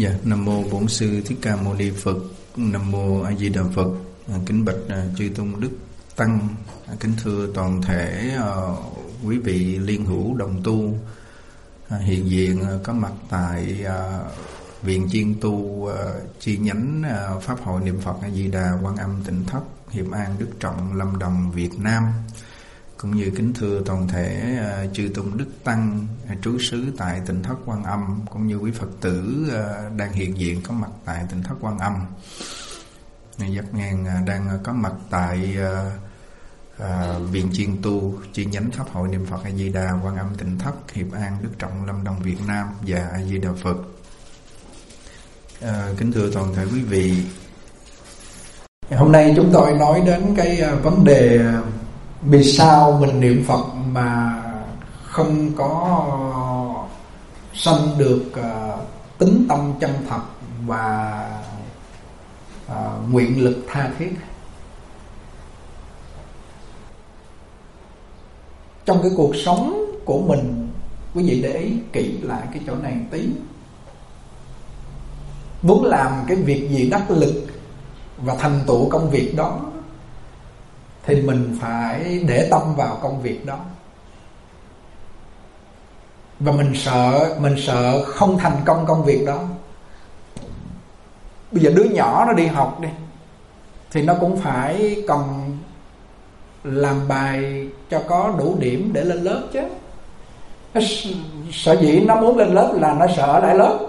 Dạ, Nam mô Bổn Sư Thích Ca Mâu Ni Phật. Nam mô A Di Đà Phật. Kính bạch chư tôn đức tăng, kính thưa toàn thể quý vị liên hữu đồng tu hiện diện có mặt tại Viện Chiên Tu chi nhánh Pháp hội Niệm Phật A Di Đà Quan Âm Tỉnh Thất, Hiệp An, Đức Trọng, Lâm Đồng, Việt Nam, cũng như kính thưa toàn thể chư tôn đức tăng trú xứ tại Tỉnh Thất Quan Âm, cũng như quý Phật tử đang hiện diện có mặt tại Tỉnh Thất Quan Âm. Giác Ngàn đang có mặt tại Viện Chiên Tu chi nhánh Pháp hội Niệm Phật A Di Đà Quan Âm Tỉnh Thất, Hiệp An, Đức Trọng, Lâm Đồng, Việt Nam và A Di Đà Phật. Kính thưa toàn thể quý vị, hôm nay chúng tôi nói đến cái vấn đề vì sao mình niệm Phật mà không có sanh được tính tâm chân thật và nguyện lực tha thiết. Trong cái cuộc sống của mình, quý vị để ý kỹ lại cái chỗ này một tí. Muốn làm cái việc gì đắc lực và thành tựu công việc đó thì mình phải để tâm vào công việc đó. Và mình sợ không thành công công việc đó. Bây giờ đứa nhỏ nó đi học đi thì nó cũng phải cần làm bài cho có đủ điểm để lên lớp chứ. Sở dĩ nó muốn lên lớp là nó sợ ở lại lớp.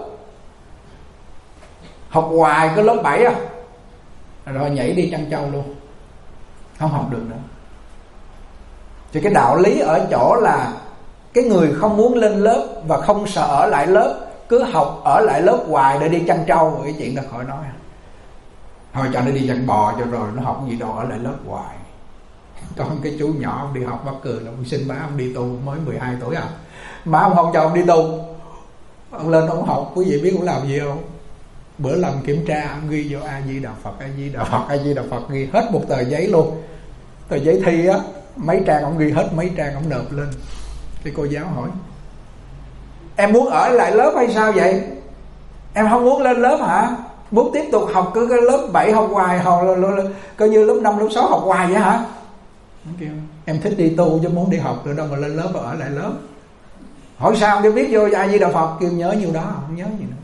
Học hoài cái lớp 7 rồi nhảy đi chăn trâu luôn, không học được nữa. Thì cái đạo lý ở chỗ là cái người không muốn lên lớp và không sợ ở lại lớp, cứ học ở lại lớp hoài để đi chăn trâu, cái chuyện đó khỏi nói. Thôi cho nó đi chăn bò cho rồi, nó học gì đâu ở lại lớp hoài. Còn cái chú nhỏ ông đi học mắc cười là ông xin má ông đi tu mới 12 tuổi má ông không cho ông đi tu. Ông lên ông học, quý vị biết ông làm gì không? Bữa làm kiểm tra ông ghi vô A Di Đà Phật, A Di Đà Phật, A Di Đà Phật, ghi hết một tờ giấy luôn. Tờ giấy thi mấy trang ông ghi hết mấy trang, ông nộp lên. Cái cô giáo hỏi: em muốn ở lại lớp hay sao vậy? Em không muốn lên lớp hả? Muốn tiếp tục học cứ cái lớp 7 học hoài, coi như lớp 5, lớp 6 học hoài vậy hả? Em thích đi tu chứ muốn đi học nữa đâu mà lên lớp và ở lại lớp. Hỏi sao để biết vô A Di Đà Phật, kêu nhớ nhiêu đó, không nhớ gì nữa.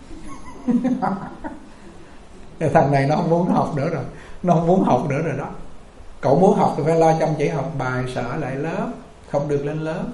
Thằng này nó không muốn học nữa rồi, nó không muốn học nữa rồi đó. Cậu muốn học thì phải lo chăm chỉ học bài, sợ ở lại lớp, không được lên lớp,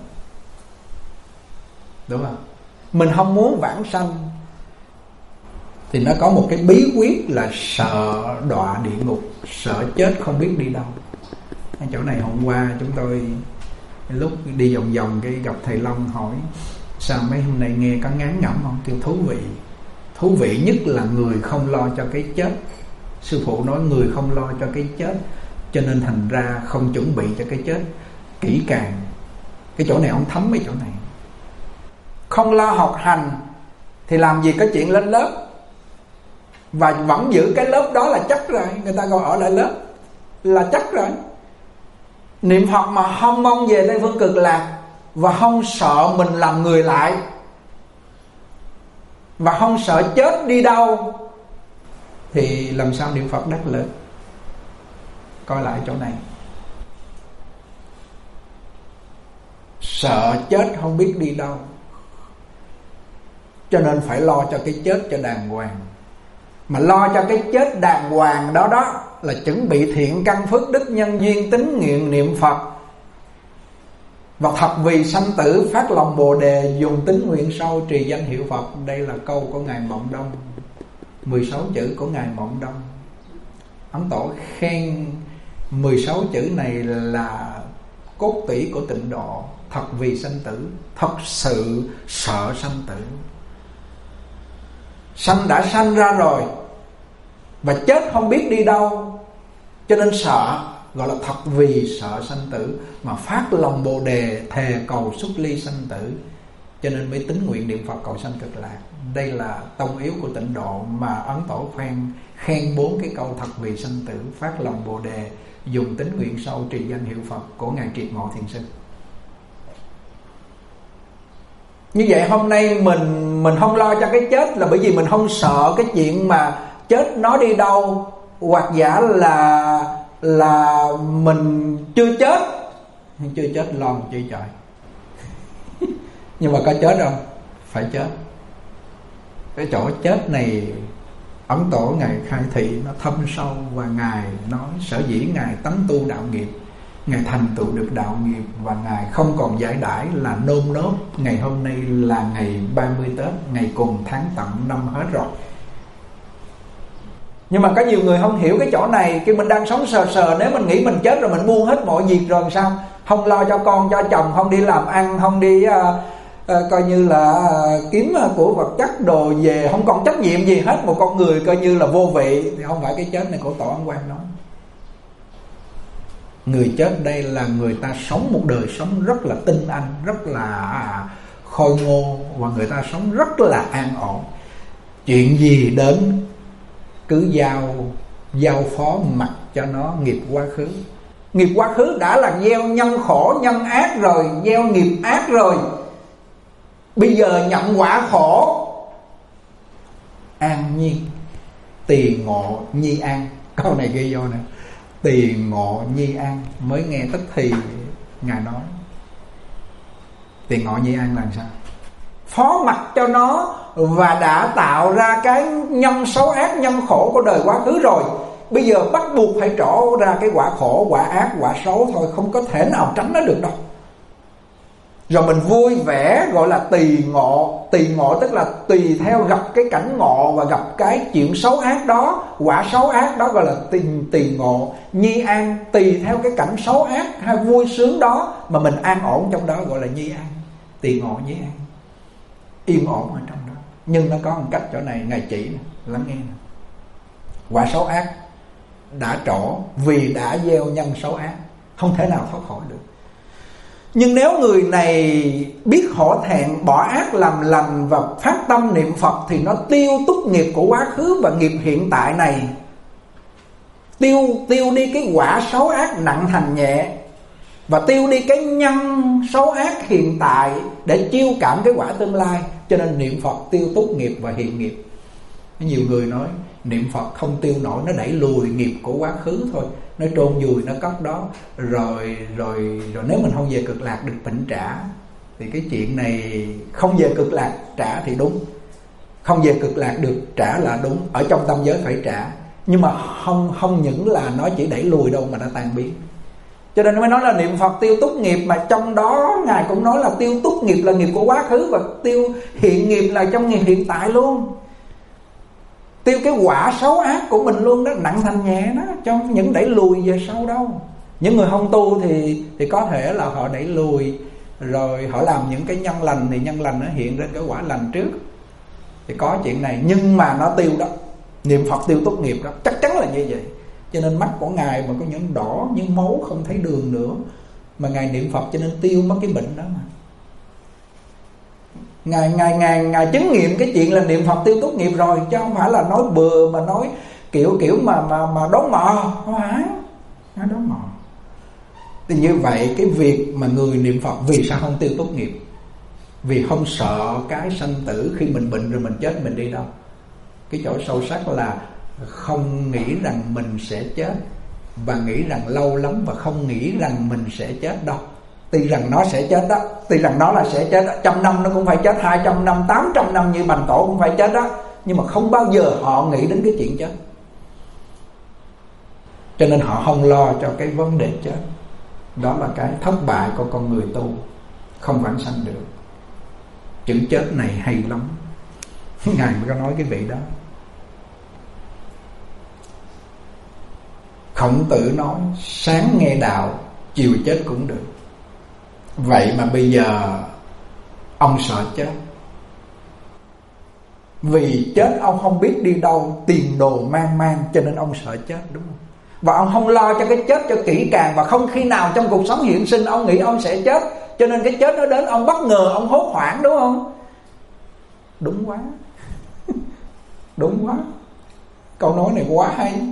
đúng không? Mình không muốn vãng sanh thì nó có một cái bí quyết là sợ đọa địa ngục, sợ chết không biết đi đâu. Ở chỗ này hôm qua chúng tôi lúc đi vòng vòng cái gặp thầy Long hỏi: sao mấy hôm nay nghe có ngán ngẩm không? Kêu thú vị. Thú vị nhất là người không lo cho cái chết. Sư phụ nói người không lo cho cái chết, cho nên thành ra không chuẩn bị cho cái chết kỹ càng. Cái chỗ này ông thấm cái chỗ này. Không lo học hành thì làm gì có chuyện lên lớp. Và vẫn giữ cái lớp đó là chắc rồi. Người ta gọi ở lại lớp là chắc rồi. Niệm Phật mà không mong về Tây Phương Cực Lạc, và không sợ mình làm người lại, và không sợ chết đi đâu, thì làm sao niệm Phật đắc lực? Coi lại chỗ này. Sợ chết không biết đi đâu, cho nên phải lo cho cái chết cho đàng hoàng. Mà lo cho cái chết đàng hoàng đó đó là chuẩn bị thiện căn phước đức nhân duyên tín nguyện niệm Phật, và thật vì sanh tử phát lòng Bồ Đề, dùng tín nguyện sâu trì danh hiệu Phật. Đây là câu của Ngài Mộng Đông, 16 chữ của Ngài Mộng Đông. Ấn Tổ khen 16 chữ này là cốt tủy của tịnh độ. Thật vì sanh tử, thật sự sợ sanh tử. Sanh đã sanh ra rồi và chết không biết đi đâu, cho nên sợ, gọi là thật vì sợ sanh tử, mà phát lòng Bồ Đề thề cầu xuất ly sanh tử, cho nên mới tín nguyện niệm Phật cầu sanh cực lạc. Đây là tông yếu của tịnh độ mà Ấn Tổ khen 4 cái câu thật vì sanh tử, phát lòng Bồ Đề, dùng tín nguyện sâu trì danh hiệu Phật của Ngài Triệt Ngộ Thiền Sư. Như vậy hôm nay mình không lo cho cái chết là bởi vì mình không sợ cái chuyện mà chết nó đi đâu, hoặc giả là mình chưa chết lo một chi trời. Nhưng mà có chết không? Phải chết. Cái chỗ chết này Ấn Tổ Ngài khai thị nó thâm sâu, và Ngài nói sở dĩ Ngài tấn tu đạo nghiệp, Ngài thành tựu được đạo nghiệp, và Ngài không còn giải đãi là nôn nốt ngày hôm nay là ngày 30 Tết, ngày cùng tháng tận năm hết rồi. Nhưng mà có nhiều người không hiểu cái chỗ này. Khi mình đang sống sờ, nếu mình nghĩ mình chết rồi, mình buông hết mọi việc rồi làm sao? Không lo cho con cho chồng, không đi làm ăn, không đi coi như là kiếm của vật chất đồ về, không còn trách nhiệm gì hết, một con người coi như là vô vị, thì không phải cái chết này của Tổ Ấn Quang nói. Người chết đây là người ta sống một đời sống rất là tinh anh, rất là khôi ngô, và người ta sống rất là an ổn. Chuyện gì đến cứ giao phó mặc cho nó nghiệp quá khứ. Nghiệp quá khứ đã là gieo nhân khổ nhân ác rồi, gieo nghiệp ác rồi. Bây giờ nhận quả khổ, an nhiên, tỳ ngộ nhi an. Câu này ghi vô nè, tỳ ngộ nhi an. Mới nghe tức thì Ngài nói tỳ ngộ nhi an là sao? Phó mặc cho nó, và đã tạo ra cái nhân xấu ác, nhân khổ của đời quá khứ rồi. Bây giờ bắt buộc phải trổ ra cái quả khổ, quả ác, quả xấu thôi, không có thể nào tránh nó được đâu. Rồi mình vui vẻ gọi là tỳ ngộ. Tỳ ngộ tức là tùy theo gặp cái cảnh ngộ và gặp cái chuyện xấu ác đó, quả xấu ác đó gọi là tỳ ngộ. Nhi an, tùy theo cái cảnh xấu ác hay vui sướng đó mà mình an ổn trong đó gọi là nhi an. Tỳ ngộ nhi an, yên ổn ở trong đó. Nhưng nó có một cách chỗ này Ngài chỉ, lắng nghe. Quả xấu ác đã trổ vì đã gieo nhân xấu ác, không thể nào thoát khỏi được. Nhưng nếu người này biết hổ thẹn, bỏ ác làm lành và phát tâm niệm Phật, thì nó tiêu túc nghiệp của quá khứ và nghiệp hiện tại này, tiêu đi cái quả xấu ác nặng thành nhẹ, và tiêu đi cái nhân xấu ác hiện tại để chiêu cảm cái quả tương lai. Cho nên niệm Phật tiêu túc nghiệp và hiện nghiệp. Nhiều người nói niệm Phật không tiêu nổi, nó đẩy lùi nghiệp của quá khứ thôi, nó trôn vùi, nó cất đó. Rồi nếu mình không về cực lạc được tịnh trả, thì cái chuyện này không về cực lạc trả thì đúng, không về cực lạc được trả là đúng. Ở trong tâm giới phải trả, nhưng mà không những là nó chỉ đẩy lùi đâu mà nó tan biến. Cho nên mới nói là niệm Phật tiêu túc nghiệp, mà trong đó Ngài cũng nói là tiêu túc nghiệp là nghiệp của quá khứ, và tiêu hiện nghiệp là trong nghiệp hiện tại luôn. Tiêu cái quả xấu ác của mình luôn đó, nặng thành nhẹ đó, trong những đẩy lùi về sau đâu. Những người không tu thì có thể là họ đẩy lùi, rồi họ làm những cái nhân lành, thì nhân lành nó hiện ra cái quả lành trước, thì có chuyện này. Nhưng mà nó tiêu đó, niệm Phật tiêu túc nghiệp đó, chắc chắn là như vậy. Cho nên mắt của Ngài mà có những đỏ, những máu không thấy đường nữa, mà Ngài niệm Phật cho nên tiêu mất cái bệnh đó mà. Ngài chứng nghiệm cái chuyện là niệm Phật tiêu túc nghiệp rồi, chứ không phải là nói bừa mà nói kiểu mà đón mò, không phải nói đón mò. Thì như vậy cái việc mà người niệm Phật vì sao không tiêu túc nghiệp? Vì không sợ cái sanh tử, khi mình bệnh rồi mình chết mình đi đâu. Cái chỗ sâu sắc là không nghĩ rằng mình sẽ chết, và nghĩ rằng lâu lắm, và không nghĩ rằng mình sẽ chết đâu. Tuy rằng nó sẽ chết đó, tuy rằng nó là sẽ chết đó, 100 năm nó cũng phải chết, 200 năm, 800 năm như Bành Tổ cũng phải chết đó. Nhưng mà không bao giờ họ nghĩ đến cái chuyện chết. Cho nên họ không lo cho cái vấn đề chết. Đó là cái thất bại của con người tu, không vãng sanh được. Chữ chết này hay lắm, Ngài mới có nói cái vị đó. Khổng Tử nói sáng nghe đạo, chiều chết cũng được. Vậy mà bây giờ ông sợ chết, vì chết ông không biết đi đâu, tiền đồ mang mang, cho nên ông sợ chết, đúng không? Và ông không lo cho cái chết cho kỹ càng, và không khi nào trong cuộc sống hiện sinh ông nghĩ ông sẽ chết. Cho nên cái chết nó đến ông bất ngờ, ông hốt hoảng, đúng không? Đúng quá. Đúng quá. Câu nói này quá hay.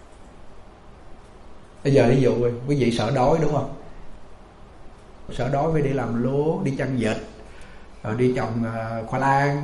Bây giờ ví dụ quý vị sợ đói, đúng không? Sợ đói phải đi làm lúa, đi chăn vịt, rồi đi trồng khoai lang,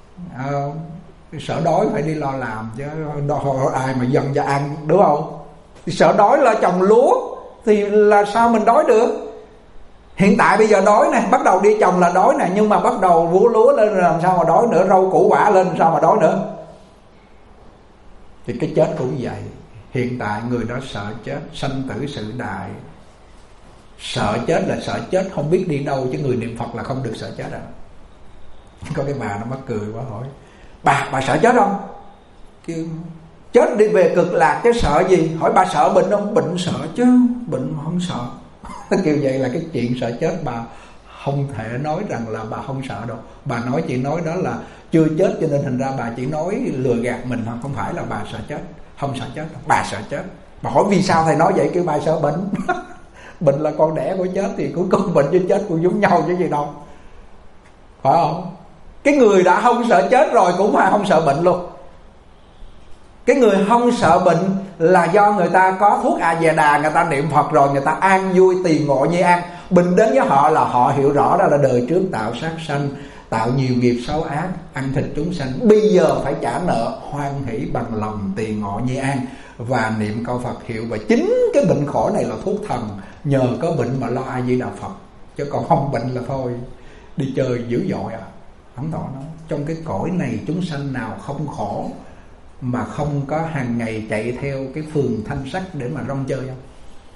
sợ đói phải đi lo làm chứ ai mà dần cho ăn, đúng không? Sợ đói lo trồng lúa thì là sao mình đói được? Hiện tại bây giờ đói nè, bắt đầu đi trồng là đói nè, nhưng mà bắt đầu vú lúa lên làm sao mà đói nữa, rau củ quả lên làm sao mà đói nữa. Thì cái chết cũng vậy. Hiện tại người đó sợ chết, sanh tử sự đại. Sợ chết là sợ chết không biết đi đâu, chứ người niệm Phật là không được sợ chết à. Có cái bà nó mắc cười quá, hỏi bà sợ chết không? Kêu chết đi về cực lạc chứ sợ gì. Hỏi bà sợ bệnh không? Bệnh sợ chứ, bệnh không sợ. Kêu vậy là cái chuyện sợ chết bà không thể nói rằng là bà không sợ đâu. Bà nói chỉ nói đó là chưa chết, cho nên thành ra bà chỉ nói lừa gạt mình thôi, không phải là bà sợ chết. Không sợ chết, bà sợ chết. Bà hỏi vì sao thầy nói vậy? Kêu bà sợ bệnh. Bệnh là con đẻ của chết, thì cuối cùng bệnh với chết cũng giống nhau chứ gì đâu, phải không? Cái người đã không sợ chết rồi cũng phải không sợ bệnh luôn. Cái người không sợ bệnh là do người ta có thuốc A Di Đà, người ta niệm Phật rồi, người ta an vui tùy ngộ như an. Bệnh đến với họ là họ hiểu rõ đó là đời trước tạo sát sanh, tạo nhiều nghiệp xấu ác, ăn thịt chúng sanh, bây giờ phải trả nợ, hoan hỷ bằng lòng tùy ngộ như an và niệm câu Phật hiệu. Và chính cái bệnh khổ này là thuốc thần, nhờ có bệnh mà lo A Di Đà Phật, chứ còn không bệnh là thôi đi chơi dữ dội à. Ấn Tổ nói trong cái cõi này chúng sanh nào không khổ mà không có hàng ngày chạy theo cái phường thanh sắc để mà rong chơi không?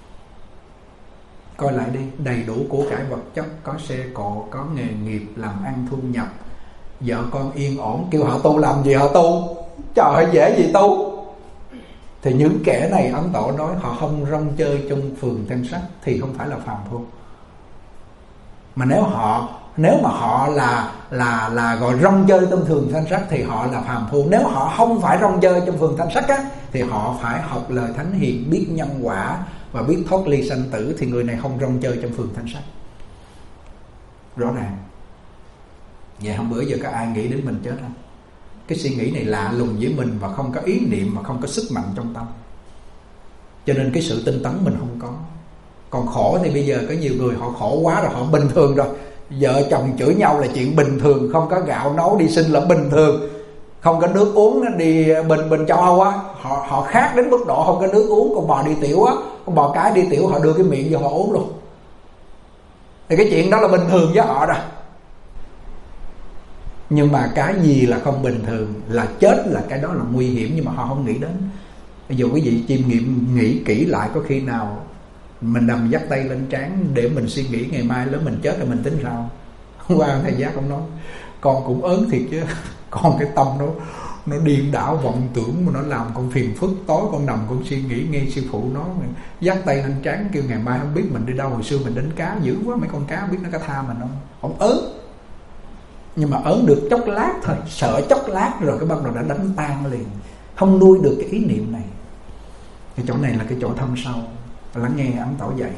Coi lại đi, đầy đủ của cải vật chất, có xe cộ, có nghề nghiệp, làm ăn thu nhập, vợ con yên ổn, kêu họ tu làm gì họ tu, trời ơi dễ gì tu. Thì những kẻ này Ấn Tổ nói họ không rong chơi trong phường thanh sắc thì không phải là phàm phu. Mà nếu mà họ là gọi rong chơi trong phường thanh sắc thì họ là phàm phu. Nếu họ không phải rong chơi trong phường thanh sắc á, thì họ phải học lời thánh hiền, biết nhân quả và biết thoát ly sanh tử, thì người này không rong chơi trong phường thanh sắc. Rõ ràng. Vậy hôm bữa giờ có ai nghĩ đến mình chết không? Cái suy nghĩ này lạ lùng với mình và không có ý niệm, mà không có sức mạnh trong tâm, cho nên cái sự tinh tấn mình không có. Còn khổ thì bây giờ có nhiều người họ khổ quá rồi, họ bình thường rồi. Vợ chồng chửi nhau là chuyện bình thường, không có gạo nấu đi sinh là bình thường, không có nước uống đi bình châu Âu á, họ khác đến mức độ không có nước uống. Con bò đi tiểu á, con bò cái đi tiểu họ đưa cái miệng vô họ uống luôn. Thì cái chuyện đó là bình thường với họ rồi. Nhưng mà cái gì là không bình thường, là chết, là cái đó là nguy hiểm, nhưng mà họ không nghĩ đến. Bây giờ quý vị chiêm nghiệm nghĩ kỹ lại, có khi nào mình nằm dắt tay lên trán để mình suy nghĩ ngày mai lớn mình chết rồi mình tính sao? Hôm qua thầy giác ông nói con cũng ớn thiệt chứ, con cái tâm nó điên đảo vọng tưởng mà nó làm con phiền phức. Tối con nằm con suy nghĩ, nghe sư phụ nói dắt tay lên trán kêu ngày mai không biết mình đi đâu. Hồi xưa mình đánh cá dữ quá, mấy con cá biết nó có tha mình không? Không ớn, nhưng mà ớn được chốc lát thôi, sợ chốc lát rồi cái bắt đầu đã đánh tan liền, không nuôi được cái ý niệm này. Cái chỗ này là cái chỗ thâm sâu, lắng nghe Ấn Tổ dạy.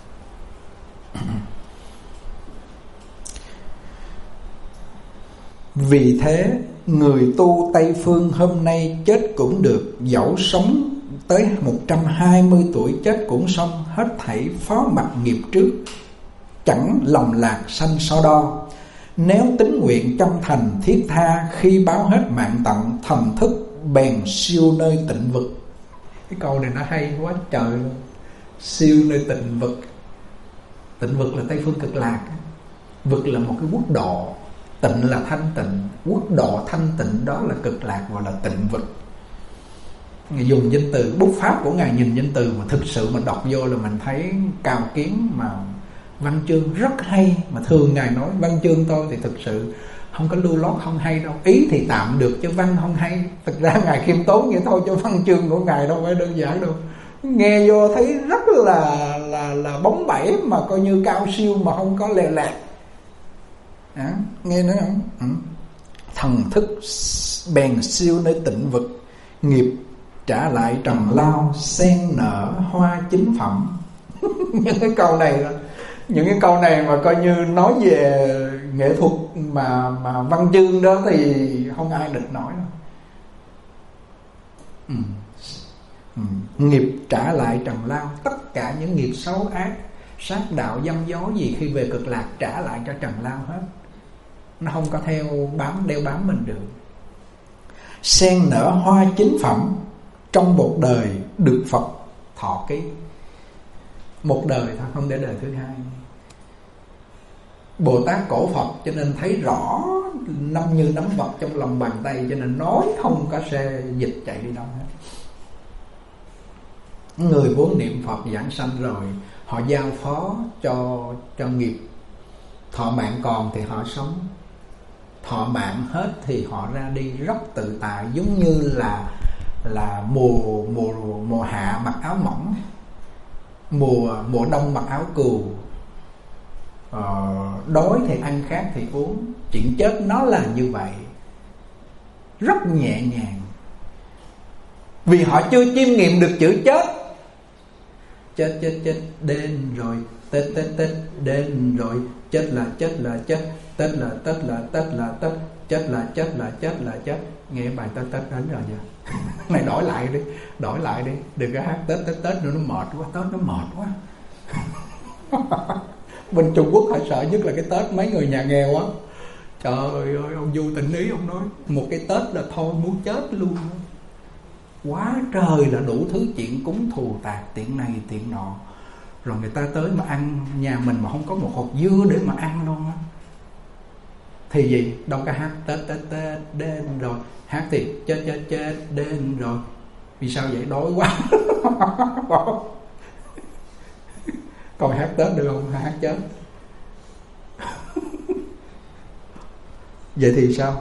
Vì thế người tu Tây Phương hôm nay chết cũng được, dẫu sống tới 120 tuổi chết cũng xong, hết thảy phó mặc nghiệp trước, chẳng lầm lạc sanh so đo. Nếu tín nguyện chân thành thiết tha, khi báo hết mạng tận, thần thức bèn siêu nơi tịnh vực. Cái câu này nó hay quá trời luôn. Siêu nơi tịnh vực. Tịnh vực là Tây Phương Cực Lạc. Vực là một cái quốc độ, tịnh là thanh tịnh. Quốc độ thanh tịnh đó là Cực Lạc, gọi là tịnh vực. Ngài dùng danh từ, bút pháp của Ngài nhìn danh từ mà thực sự mà đọc vô là mình thấy cao kiến, mà văn chương rất hay. Mà thường Ngài nói văn chương tôi thì thực sự không có lưu lót, không hay đâu. Ý thì tạm được chứ văn không hay. Thực ra Ngài khiêm tốn vậy thôi, cho văn chương của Ngài đâu phải đơn giản đâu. Nghe vô thấy rất là bóng bẩy, mà coi như cao siêu mà không có lè lẹt. Nghe nói không? Thần thức bèn siêu nơi tịnh vực, nghiệp trả lại trần lao, sen nở hoa chính phẩm. Những cái câu này mà coi như nói về nghệ thuật mà văn chương đó thì không ai địch nổi đâu. Nghiệp trả lại trần lao, tất cả những nghiệp xấu ác, sát đạo dâm dối gì khi về Cực Lạc trả lại cho trần lao hết. nó không có đeo bám mình được. Sen nở hoa chính phẩm, trong một đời được Phật thọ ký. Một đời thôi, không để đời thứ hai. Bồ Tát cổ Phật cho nên thấy rõ như nắm vật trong lòng bàn tay, cho nên nói không có xe dịch chạy đi đâu hết. Người vốn niệm Phật giảng sanh rồi, họ giao phó cho nghiệp. Thọ mạng còn thì họ sống, thọ mạng hết thì họ ra đi rất tự tại, giống như là mùa hạ mặc áo mỏng, mùa đông mặc áo cừu, đói thì ăn, khát thì uống. Chuyện chết nó là như vậy, rất nhẹ nhàng, vì họ chưa chiêm nghiệm được chữ chết. Chết đến rồi, Tết đến rồi, chết là chết, Tết là Tết, chết là chết. Nghe bài Tết đến rồi chưa? Này đổi lại đi, đừng có hát Tết nữa, nó mệt quá, Tết nó mệt quá. Bên Trung Quốc họ sợ nhất là cái Tết mấy người nhà nghèo á. Trời ơi, ông Du Tịnh Ý ông nói một cái Tết là thôi muốn chết luôn. Quá trời là đủ thứ chuyện cúng thù tạc, tiện này tiện nọ. Rồi người ta tới mà ăn nhà mình mà không có một hột dưa để mà ăn luôn á. Thì gì? Đâu có hát Tết đến rồi. Hát thì chết đến rồi. Vì sao vậy? Đói quá. Còn hát Tết được không? Hát chết. Vậy thì sao?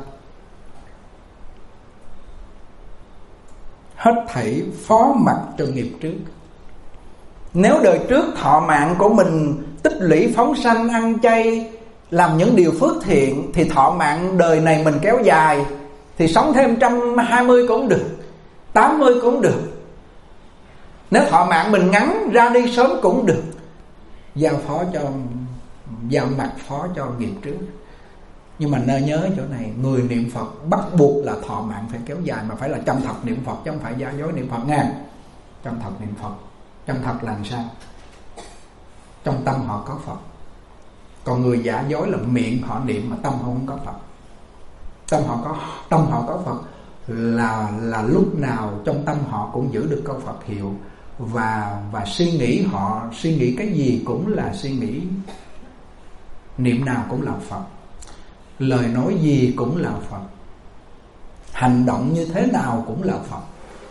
Hết thảy phó mặc cho nghiệp trước. Nếu đời trước thọ mạng của mình tích lũy phóng sanh, ăn chay, làm những điều phước thiện, thì thọ mạng đời này mình kéo dài, thì sống thêm 120 cũng được, 80 cũng được. Nếu thọ mạng mình ngắn, ra đi sớm cũng được. Giao mặt phó cho nghiệp trước. Nhưng mà nên nhớ chỗ này, người niệm Phật bắt buộc là thọ mạng phải kéo dài, mà phải là chân thật niệm Phật, chứ không phải giả dối niệm Phật nha. Chân thật niệm Phật. Chân thật là sao? Trong tâm họ có Phật. Còn người giả dối là miệng họ niệm mà tâm không có Phật. Tâm họ có Phật là lúc nào trong tâm họ cũng giữ được câu Phật hiệu, và suy nghĩ cái gì cũng là suy nghĩ, niệm nào cũng là Phật, lời nói gì cũng là Phật, hành động như thế nào cũng là Phật.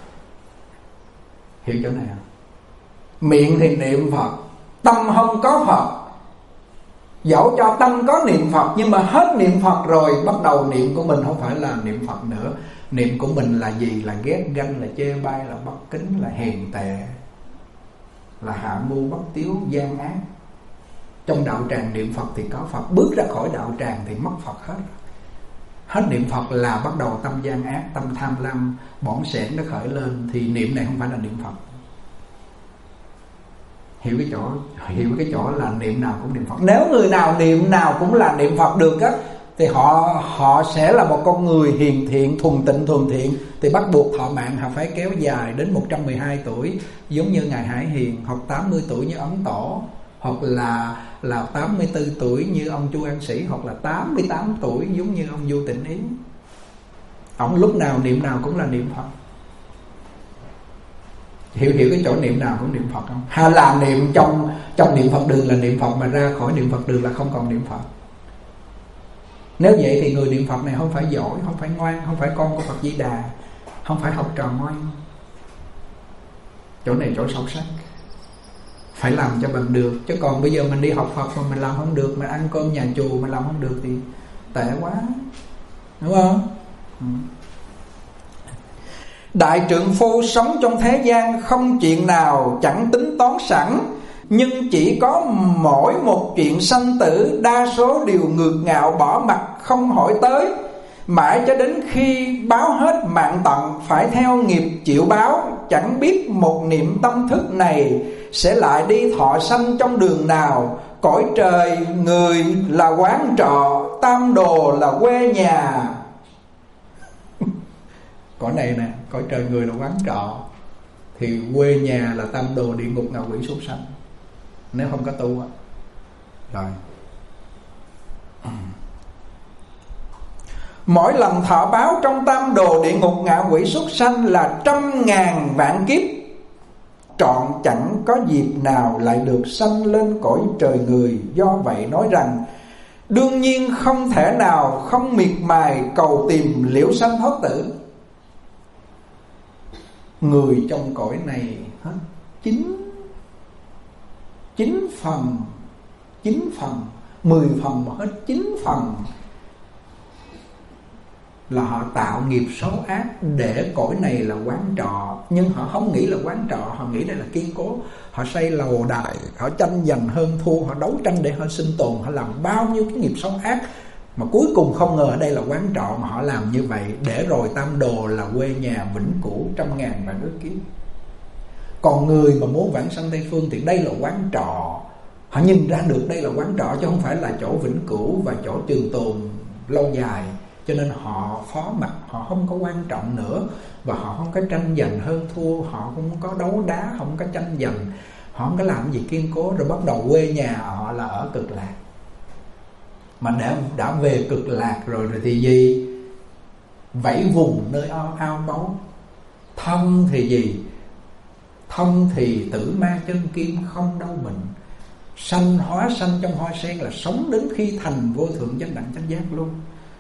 Hiểu chỗ này không? Miệng thì niệm Phật, tâm không có Phật. Dẫu cho tâm có niệm Phật, nhưng mà hết niệm Phật rồi, bắt đầu niệm của mình không phải là niệm Phật nữa. Niệm của mình là gì? Là ghét ganh, là chê bai, là bất kính, là hèn tệ, là hạ mưu bất tiếu, gian ác. Trong đạo tràng niệm Phật thì có Phật, bước ra khỏi đạo tràng thì mất Phật hết. Hết niệm Phật là bắt đầu tâm gian ác, tâm tham lam, bỏng sẻn nó khởi lên, thì niệm này không phải là niệm Phật. Hiểu cái chỗ là niệm nào cũng niệm Phật. Nếu người nào niệm nào cũng là niệm Phật được á, thì họ sẽ là một con người hiền thiện, thuần thiện. Thì bắt buộc thọ mạng họ phải kéo dài đến 112 tuổi, giống như Ngài Hải Hiền, hoặc 80 tuổi như Ấn Tổ, hoặc là 84 tuổi như ông Chu An Sĩ, hoặc là 88 tuổi giống như ông Du Tịnh Ý. Ông lúc nào niệm nào cũng là niệm Phật. Hiểu cái chỗ niệm nào cũng niệm Phật không? Hay là niệm trong niệm Phật đường là niệm Phật, mà ra khỏi niệm Phật đường là không còn niệm Phật? Nếu vậy thì người niệm Phật này không phải giỏi, không phải ngoan, không phải con của Phật Di Đà, không phải học trò ngoan. Chỗ này chỗ sâu sắc, phải làm cho bằng được. Chứ còn bây giờ mình đi học Phật mà mình làm không được, mà ăn cơm nhà chùa mà làm không được thì tệ quá, đúng không? Đại trượng phu sống trong thế gian, không chuyện nào chẳng tính toán sẵn, nhưng chỉ có mỗi một chuyện sanh tử, đa số đều ngược ngạo bỏ mặt không hỏi tới. Mãi cho đến khi báo hết mạng tận, phải theo nghiệp chịu báo. Chẳng biết một niệm tâm thức này sẽ lại đi thọ sanh trong đường nào. Cõi trời người là quán trọ, tam đồ là quê nhà. Cõi này nè, cõi trời người là quán trọ, thì quê nhà là tam đồ, địa ngục, ngạ quỷ, súc sanh, nếu không có tu á. Rồi Mỗi lần thọ báo trong tam đồ địa ngục ngạ quỷ súc sanh là 100.000 vạn kiếp, trọn chẳng có dịp nào lại được sanh lên cõi trời người. Do vậy nói rằng đương nhiên không thể nào không miệt mài cầu tìm liễu sanh thoát tử. Người trong cõi này hết 9 phần, 10 phần mà hết 9 phần là họ tạo nghiệp xấu ác để cõi này là quán trọ. Nhưng họ không nghĩ là quán trọ, họ nghĩ đây là kiên cố. Họ xây lầu đài, họ tranh giành hơn thua, họ đấu tranh để họ sinh tồn, họ làm bao nhiêu cái nghiệp xấu ác, mà cuối cùng không ngờ ở đây là quán trọ. Mà họ làm như vậy để rồi tam đồ là quê nhà vĩnh cửu 100.000 vạn ức kiếp. Còn người mà muốn vãng sanh Tây Phương thì đây là quán trọ. Họ nhìn ra được đây là quán trọ chứ không phải là chỗ vĩnh cửu và chỗ trường tồn lâu dài. Cho nên họ phó mặc, họ không có quan trọng nữa. Và họ không có tranh giành hơn thua, họ không có đấu đá, không có tranh giành, họ không có làm gì kiên cố. Rồi bắt đầu quê nhà họ là ở cực lạc. Mà đã về cực lạc rồi thì gì? Vẫy vùng nơi ao báu. Thân thì gì? Thân thì tử ma chân kim không đau bệnh. Sanh hóa sanh trong hoa sen là sống đến khi thành vô thượng chánh đẳng chánh giác luôn.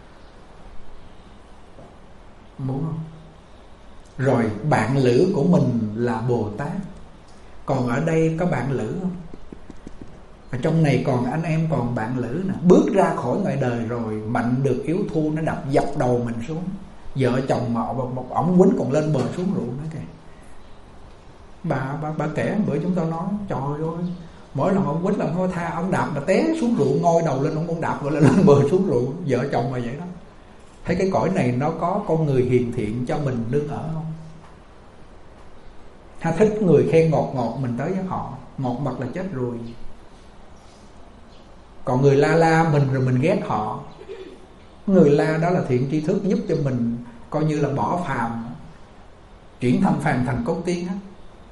Muốn không? Rồi bạn lữ của mình là Bồ Tát. Còn ở đây có bạn lữ không? Ở trong này còn anh em còn bạn lữ nè. Bước ra khỏi ngoài đời rồi mạnh được yếu thua nó đập dập đầu mình xuống. Vợ chồng mà một ổng quýnh còn lên bờ xuống rượu nữa kìa. Bà kể bữa chúng tôi nói trời ơi, mỗi lần ông quýnh là thôi tha, ông đạp là té xuống rượu, ngoi đầu lên ông cũng đạp rồi lên bờ xuống rượu. Vợ chồng mà vậy đó. Thấy cái cõi này nó có con người hiền thiện cho mình nương ở không? Ha, thích người khen ngọt ngọt mình tới với họ, ngọt mặt là chết rồi. Còn người la mình rồi mình ghét họ. Người la đó là thiện tri thức giúp cho mình coi như là bỏ phàm, chuyển thân phàm thành cốt tiên á.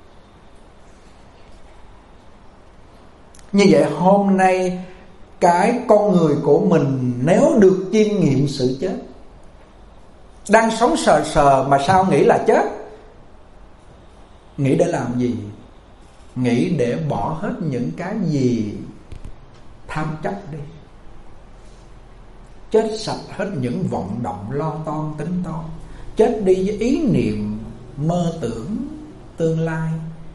Như vậy hôm nay cái con người của mình nếu được chiêm nghiệm sự chết, đang sống sờ sờ mà sao nghĩ là chết? Nghĩ để làm gì? Nghĩ để bỏ hết những cái gì tham chấp đi. Chết sạch hết những vọng động lo toan tính toán. Chết đi với ý niệm mơ tưởng tương lai.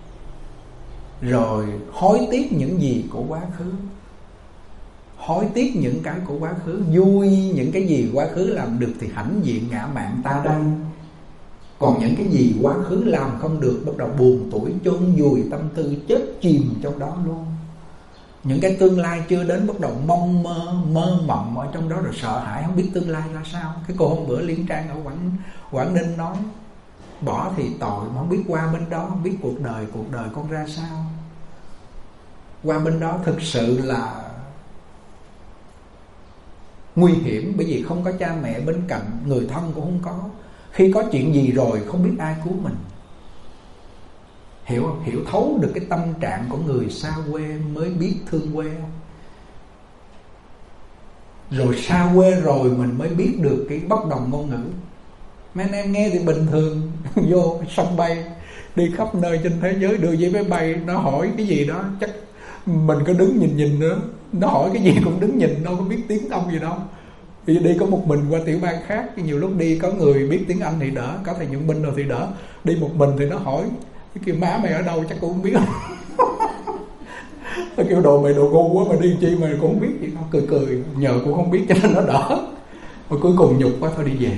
Rồi hối tiếc những gì của quá khứ. Hối tiếc những cái của quá khứ. Vui những cái gì quá khứ làm được thì hãnh diện ngã mạn ta đây. Còn những cái gì quá khứ làm không được, bắt đầu buồn tủi chôn vùi tâm tư, chết chìm trong đó luôn. Những cái tương lai chưa đến bắt đầu mong mơ mộng ở trong đó, rồi sợ hãi không biết tương lai ra sao. Cái cô hôm bữa Liên Trang ở Quảng Ninh nói bỏ thì tội, mà không biết qua bên đó, không biết cuộc đời con ra sao. Qua bên đó thực sự là nguy hiểm, bởi vì không có cha mẹ bên cạnh, người thân cũng không có. Khi có chuyện gì rồi không biết ai cứu mình. Hiểu không? Hiểu thấu được cái tâm trạng của người xa quê mới biết thương quê. Rồi xa quê rồi mình mới biết được cái bất đồng ngôn ngữ. Mấy anh em nghe thì bình thường, vô sân bay đi khắp nơi trên thế giới, đưa giấy máy bay, nó hỏi cái gì đó chắc mình có đứng nhìn nữa. Nó hỏi cái gì cũng đứng nhìn, đâu có biết tiếng Anh gì đâu. Vì đi có một mình qua tiểu bang khác, nhiều lúc đi có người biết tiếng Anh thì đỡ, có thầy Nhuận Binh rồi thì đỡ. Đi một mình thì nó hỏi cái kiểu má mày ở đâu chắc cũng không biết. Nó kiểu đồ mày đồ ngu quá mà đi chi mày cũng không biết gì đâu. Cười nhờ cũng không biết cho nên nó đỡ. Mà cuối cùng nhục quá thôi đi về.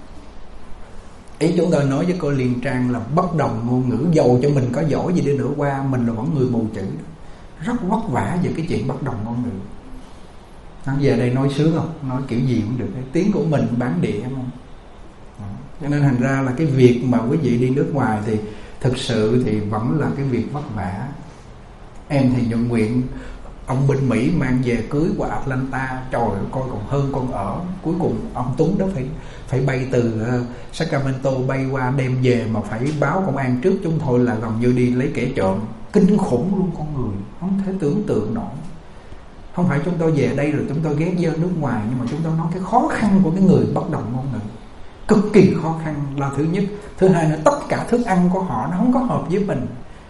Ý chúng tôi nói với cô Liên Trang là bất đồng ngôn ngữ, dầu cho mình có giỏi gì đi nữa qua, mình là vẫn người mù chữ. Rất vất vả về cái chuyện bất đồng ngôn ngữ. Nó về đây nói sướng không? Nói kiểu gì cũng được. Tiếng của mình bản địa không? Cho nên thành ra là cái việc mà quý vị đi nước ngoài thì thực sự thì vẫn là cái việc vất vả. Em thì nhận nguyện ông bên Mỹ mang về cưới qua Atlanta, trời ơi, coi còn hơn con ở. Cuối cùng ông Tuấn đó phải bay từ Sacramento bay qua đem về mà phải báo công an trước, chúng thôi là gần như đi lấy kẻ trộm. Kinh khủng luôn, con người không thể tưởng tượng nổi. Không phải chúng tôi về đây rồi chúng tôi ghét dơ nước ngoài, nhưng mà chúng tôi nói cái khó khăn của cái người bất đồng ngôn ngữ. Cực kỳ khó khăn là thứ nhất. Thứ hai là tất cả thức ăn của họ nó không có hợp với mình.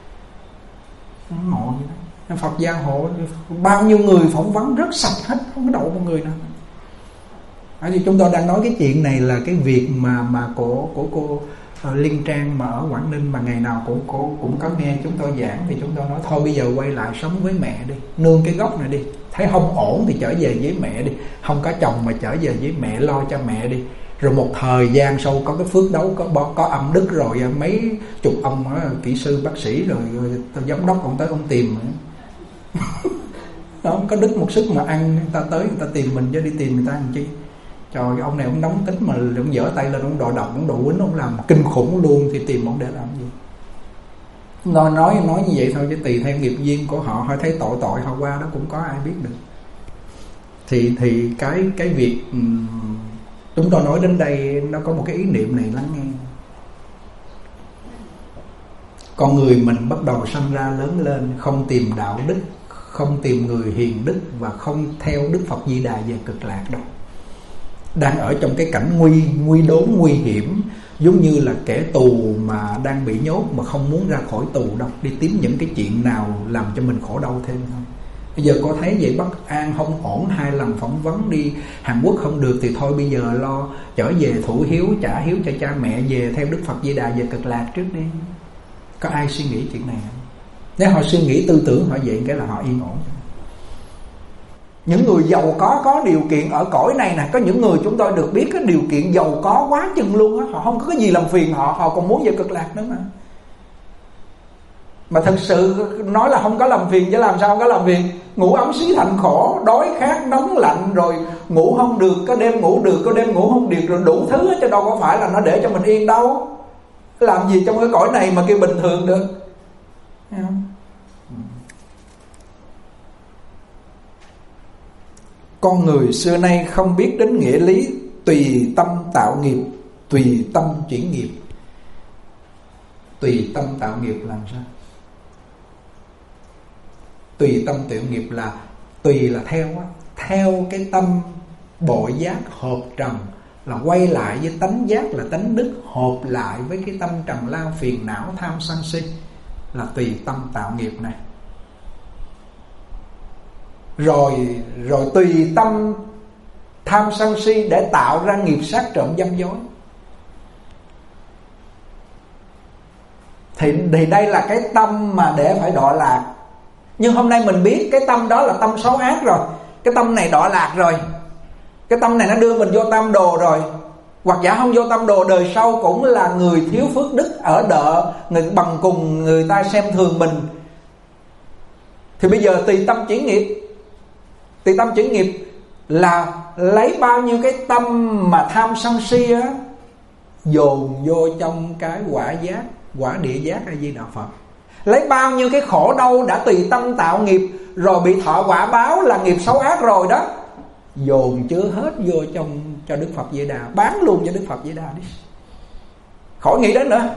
Ngộ vậy đó. Phật gia hộ bao nhiêu người phỏng vấn rất sạch hết, không có đậu một người nào. Thì chúng tôi đang nói cái chuyện này là cái việc mà của cô Liên Trang mà ở Quảng Ninh, mà ngày nào cũng có nghe chúng tôi giảng, thì chúng tôi nói thôi bây giờ quay lại sống với mẹ đi, nương cái gốc này đi, thấy không ổn thì trở về với mẹ đi, không có chồng mà trở về với mẹ, lo cho mẹ đi. Rồi một thời gian sau có cái phước đấu, có âm đức rồi, mấy chục ông kỹ sư bác sĩ rồi giám đốc ông tới ông tìm đó, có đức một sức mà ăn, người ta tới người ta tìm mình chứ đi tìm người ta làm chi. Trời, ông này ông nóng tính mà ông dở tay lên, ông đòi độc, ông đòi quýnh, ông làm kinh khủng luôn, thì tìm ông để làm gì? Nói như vậy thôi, chứ tùy theo nghiệp duyên của họ, họ thấy tội họ qua đó cũng có ai biết được. Thì cái việc chúng tôi nói đến đây nó có một cái ý niệm này lắng nghe. Con người mình bắt đầu sanh ra lớn lên, không tìm đạo đức, không tìm người hiền đức, và không theo Đức Phật Di Đà về cực lạc đâu. Đang ở trong cái cảnh nguy đốn, nguy hiểm, giống như là kẻ tù mà đang bị nhốt mà không muốn ra khỏi tù đâu, đi tìm những cái chuyện nào làm cho mình khổ đau thêm thôi. Bây giờ có thấy vậy bất an, không ổn, 2 lần phỏng vấn đi Hàn Quốc không được, thì thôi bây giờ lo trở về thủ hiếu, trả hiếu cho cha mẹ, về theo Đức Phật Di Đà về cực lạc trước đi. Có ai suy nghĩ chuyện này không? Nếu họ suy nghĩ tư tưởng họ vậy, cái là họ yên ổn. Những người giàu có điều kiện ở cõi này nè, có những người chúng tôi được biết cái điều kiện giàu có quá chừng luôn á, họ không có cái gì làm phiền họ còn muốn về cực lạc nữa mà thật sự nói là không có làm phiền, chứ làm sao không có làm phiền. Ngủ ấm xí thành khổ, đói khát nóng lạnh, rồi ngủ không được, có đêm ngủ được, có đêm ngủ không được, rồi đủ thứ hết, chứ đâu có phải là nó để cho mình yên đâu. Làm gì trong cái cõi này mà kêu bình thường được, thấy không? Con người xưa nay không biết đến nghĩa lý tùy tâm tạo nghiệp, tùy tâm chuyển nghiệp. Tùy tâm tạo nghiệp làm sao? Tùy tâm tạo nghiệp là tùy là theo cái tâm bội giác hợp trần, là quay lại với tánh giác là tánh đức, hợp lại với cái tâm trần lao phiền não tham sân si, là tùy tâm tạo nghiệp này. Rồi tùy tâm tham sân si để tạo ra nghiệp sát trộm dâm dối. Thì đây là cái tâm mà để phải đọa lạc. Nhưng hôm nay mình biết cái tâm đó là tâm xấu ác rồi, cái tâm này đọa lạc rồi, cái tâm này nó đưa mình vô tam đồ rồi. Hoặc giả không vô tam đồ, đời sau cũng là người thiếu phước đức, ở đợ người bằng cùng người ta xem thường mình. Thì bây giờ tùy tâm chuyển nghiệp. Tùy tâm chuyển nghiệp là lấy bao nhiêu cái tâm mà tham sân si á, dồn vô trong cái quả giác, quả địa giác A Di Đà Phật. Lấy bao nhiêu cái khổ đau đã tùy tâm tạo nghiệp, rồi bị thọ quả báo là nghiệp xấu ác rồi đó, dồn chứa hết vô trong cho Đức Phật Di Đà, bán luôn cho Đức Phật Di Đà đi, khỏi nghĩ đến nữa.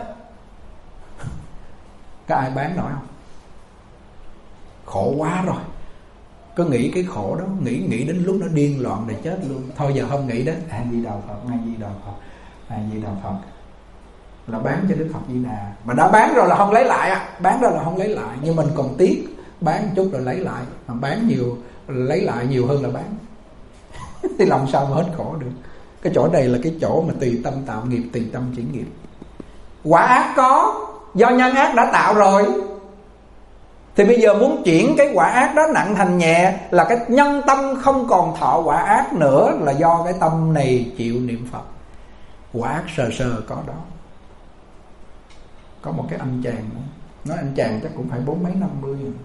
Có ai bán nổi không? Khổ quá rồi, cứ nghĩ cái khổ đó, nghĩ đến lúc nó điên loạn để chết luôn. Thôi giờ không nghĩ đến A Di Đà Phật, A Di Đà Phật, A Di Đà Phật, là bán cho Đức Phật Di Đà. Mà đã bán rồi là không lấy lại á, bán rồi là không lấy lại. Nhưng mình còn tiếc, bán chút rồi lấy lại, mà bán nhiều lấy lại nhiều hơn là bán. Thì làm sao mà hết khổ được. Cái chỗ này là cái chỗ mà tùy tâm tạo nghiệp, tùy tâm chuyển nghiệp. Quả ác có, do nhân ác đã tạo rồi. Thì bây giờ muốn chuyển cái quả ác đó nặng thành nhẹ, là cái nhân tâm không còn thọ quả ác nữa, là do cái tâm này chịu niệm Phật. Quả ác sờ có đó. Có một cái anh chàng nữa, nói anh chàng chắc cũng phải 40 mấy 50 rồi.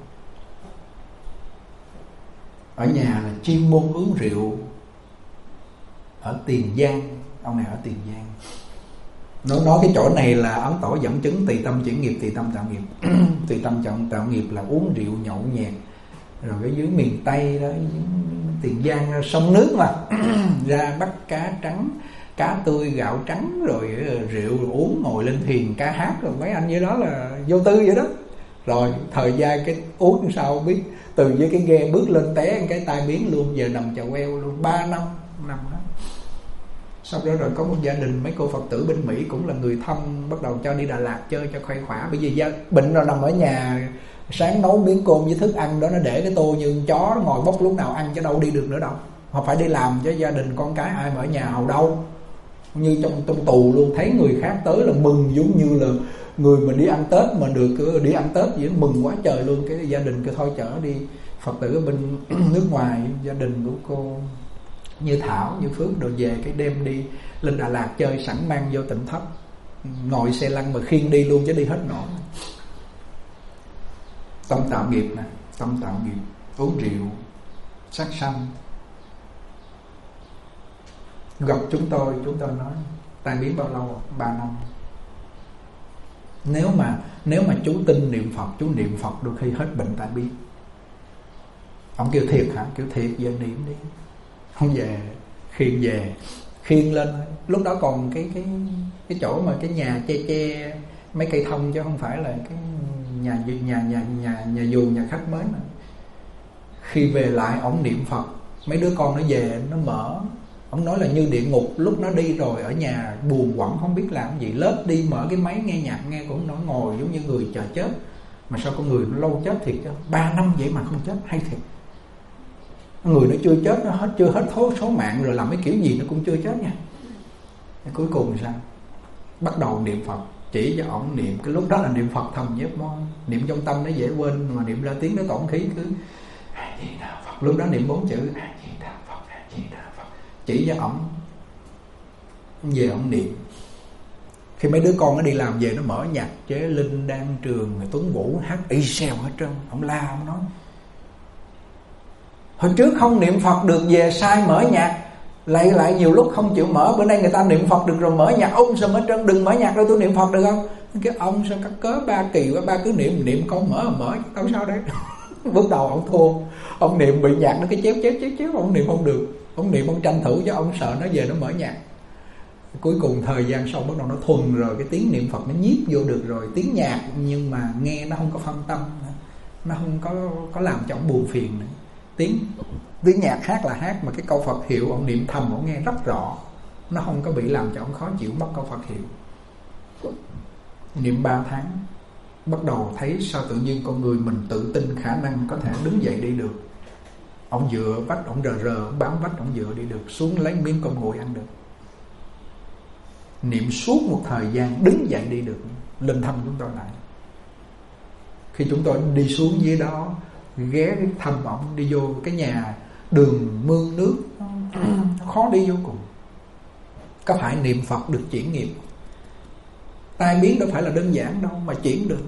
Ở nhà là chuyên môn uống rượu. Ở Tiền Giang, ông này ở Tiền Giang. Nó nói cái chỗ này là Ấn Tổ dẫn chứng tùy tâm chuyển nghiệp, tùy tâm tạo nghiệp. Tùy tâm tạo nghiệp là uống rượu nhậu nhẹt. Rồi cái dưới miền Tây đó, Tiền Giang sông nước mà ra bắt cá trắng, cá tươi gạo trắng, rồi rượu uống, ngồi lên thuyền ca hát, rồi mấy anh vậy đó là vô tư vậy đó. Rồi thời gian cái uống sao không biết, từ dưới cái ghe bước lên té cái tai biến luôn, giờ nằm chà queo luôn. 3 năm nằm đó. Sau đó rồi có một gia đình mấy cô Phật tử bên Mỹ cũng là người thân, bắt đầu cho đi Đà Lạt chơi cho khuây khỏa. Bởi vì bệnh rồi nằm ở nhà, sáng nấu miếng cơm với thức ăn đó, nó để cái tô như chó, nó ngồi bốc lúc nào ăn chứ đâu đi được nữa đâu. Họ phải đi làm cho gia đình con cái, ai mà ở nhà hầu đâu. Như trong tù luôn, thấy người khác tới là mừng, giống như là người mình đi ăn Tết mà được đi ăn Tết vậy, mừng quá trời luôn. Cái gia đình cứ thôi chở đi. Phật tử ở bên nước ngoài, gia đình của cô Như Thảo, Như Phước đồ về, cái đêm đi lên Đà Lạt chơi, sẵn mang vô Tỉnh Thất, ngồi xe lăn mà khiêng đi luôn chứ đi hết nổi. Tâm tạo nghiệp nè, tâm tạo nghiệp, uống rượu, sát sanh. Gặp chúng tôi nói tai biến bao lâu? 3 năm. Nếu mà chú tin niệm Phật, chú niệm Phật đôi khi hết bệnh tai biến. Ông kêu thiệt hả? Kêu thiệt, về niệm đi. Không về, khiêng lên. Lúc đó còn cái chỗ mà cái nhà che mấy cây thông, chứ không phải là cái nhà vườn, nhà khách mới nữa. Khi về lại ổng niệm Phật, mấy đứa con nó về nó mở. Ông nói là như địa ngục, lúc nó đi rồi ở nhà buồn quẩn không biết làm gì, lớp đi mở cái máy nghe nhạc nghe, cũng nó ngồi giống như người chờ chết. Mà sao con người nó lâu chết thiệt chứ, 3 năm vậy mà không chết, hay thiệt. Người nó chưa chết, nó chưa hết số mạng rồi, làm cái kiểu gì nó cũng chưa chết nha. Cuối cùng sao? Bắt đầu niệm Phật, chỉ cho ổng niệm. Cái lúc đó là niệm Phật thầm nhếp môi, niệm trong tâm nó dễ quên, mà niệm ra tiếng nó tổn khí, cứ A Di Đà Phật. Lúc đó niệm 4 chữ A Di Đà Phật, A Di Đà Phật, chỉ cho ổng. Về ổng niệm. Khi mấy đứa con nó đi làm về, nó mở nhạc chế Linh Đan Trường, Tuấn Vũ hát y xèo hết trơn. Ông la, ông nói hồi trước không niệm Phật được, về sai mở nhạc, lại nhiều lúc không chịu mở. Bữa nay người ta niệm Phật được rồi mở nhạc sầm hết trơn. Đừng mở nhạc rồi, tôi niệm Phật được không? Cái ông sao cắt cớ 3 kỳ quá, 3 cứ niệm con mở tao sao đấy. Bước đầu ông thua, ông niệm bị nhạc nó cái chéo, ông niệm không được. Ông niệm ông tranh thủ, chứ ông sợ nó về nó mở nhạc. Cuối cùng thời gian sau bắt đầu nó thuần rồi, cái tiếng niệm Phật nó nhiếp vô được rồi. Tiếng nhạc nhưng mà nghe nó không có phân tâm, nó không có làm cho ông buồn phiền nữa. Tiếng nhạc hát là hát, mà cái câu Phật hiệu ông niệm thầm, ông nghe rất rõ, nó không có bị làm cho ông khó chịu mất câu Phật hiệu. Niệm 3 tháng, bắt đầu thấy sao tự nhiên con người mình tự tin khả năng có thể đứng dậy đi được. Ông dựa vách, ông rờ, ông bám vách, ông dựa đi được, xuống lấy miếng cơm nguội ăn được. Niệm suốt một thời gian đứng dậy đi được. Lên thăm chúng tôi lại. Khi chúng tôi đi xuống dưới đó, ghé thăm ổng, đi vô cái nhà đường mương nước, khó đi vô cùng. Có phải niệm Phật được chuyển nghiệp? Tai biến đâu phải là đơn giản đâu mà chuyển được.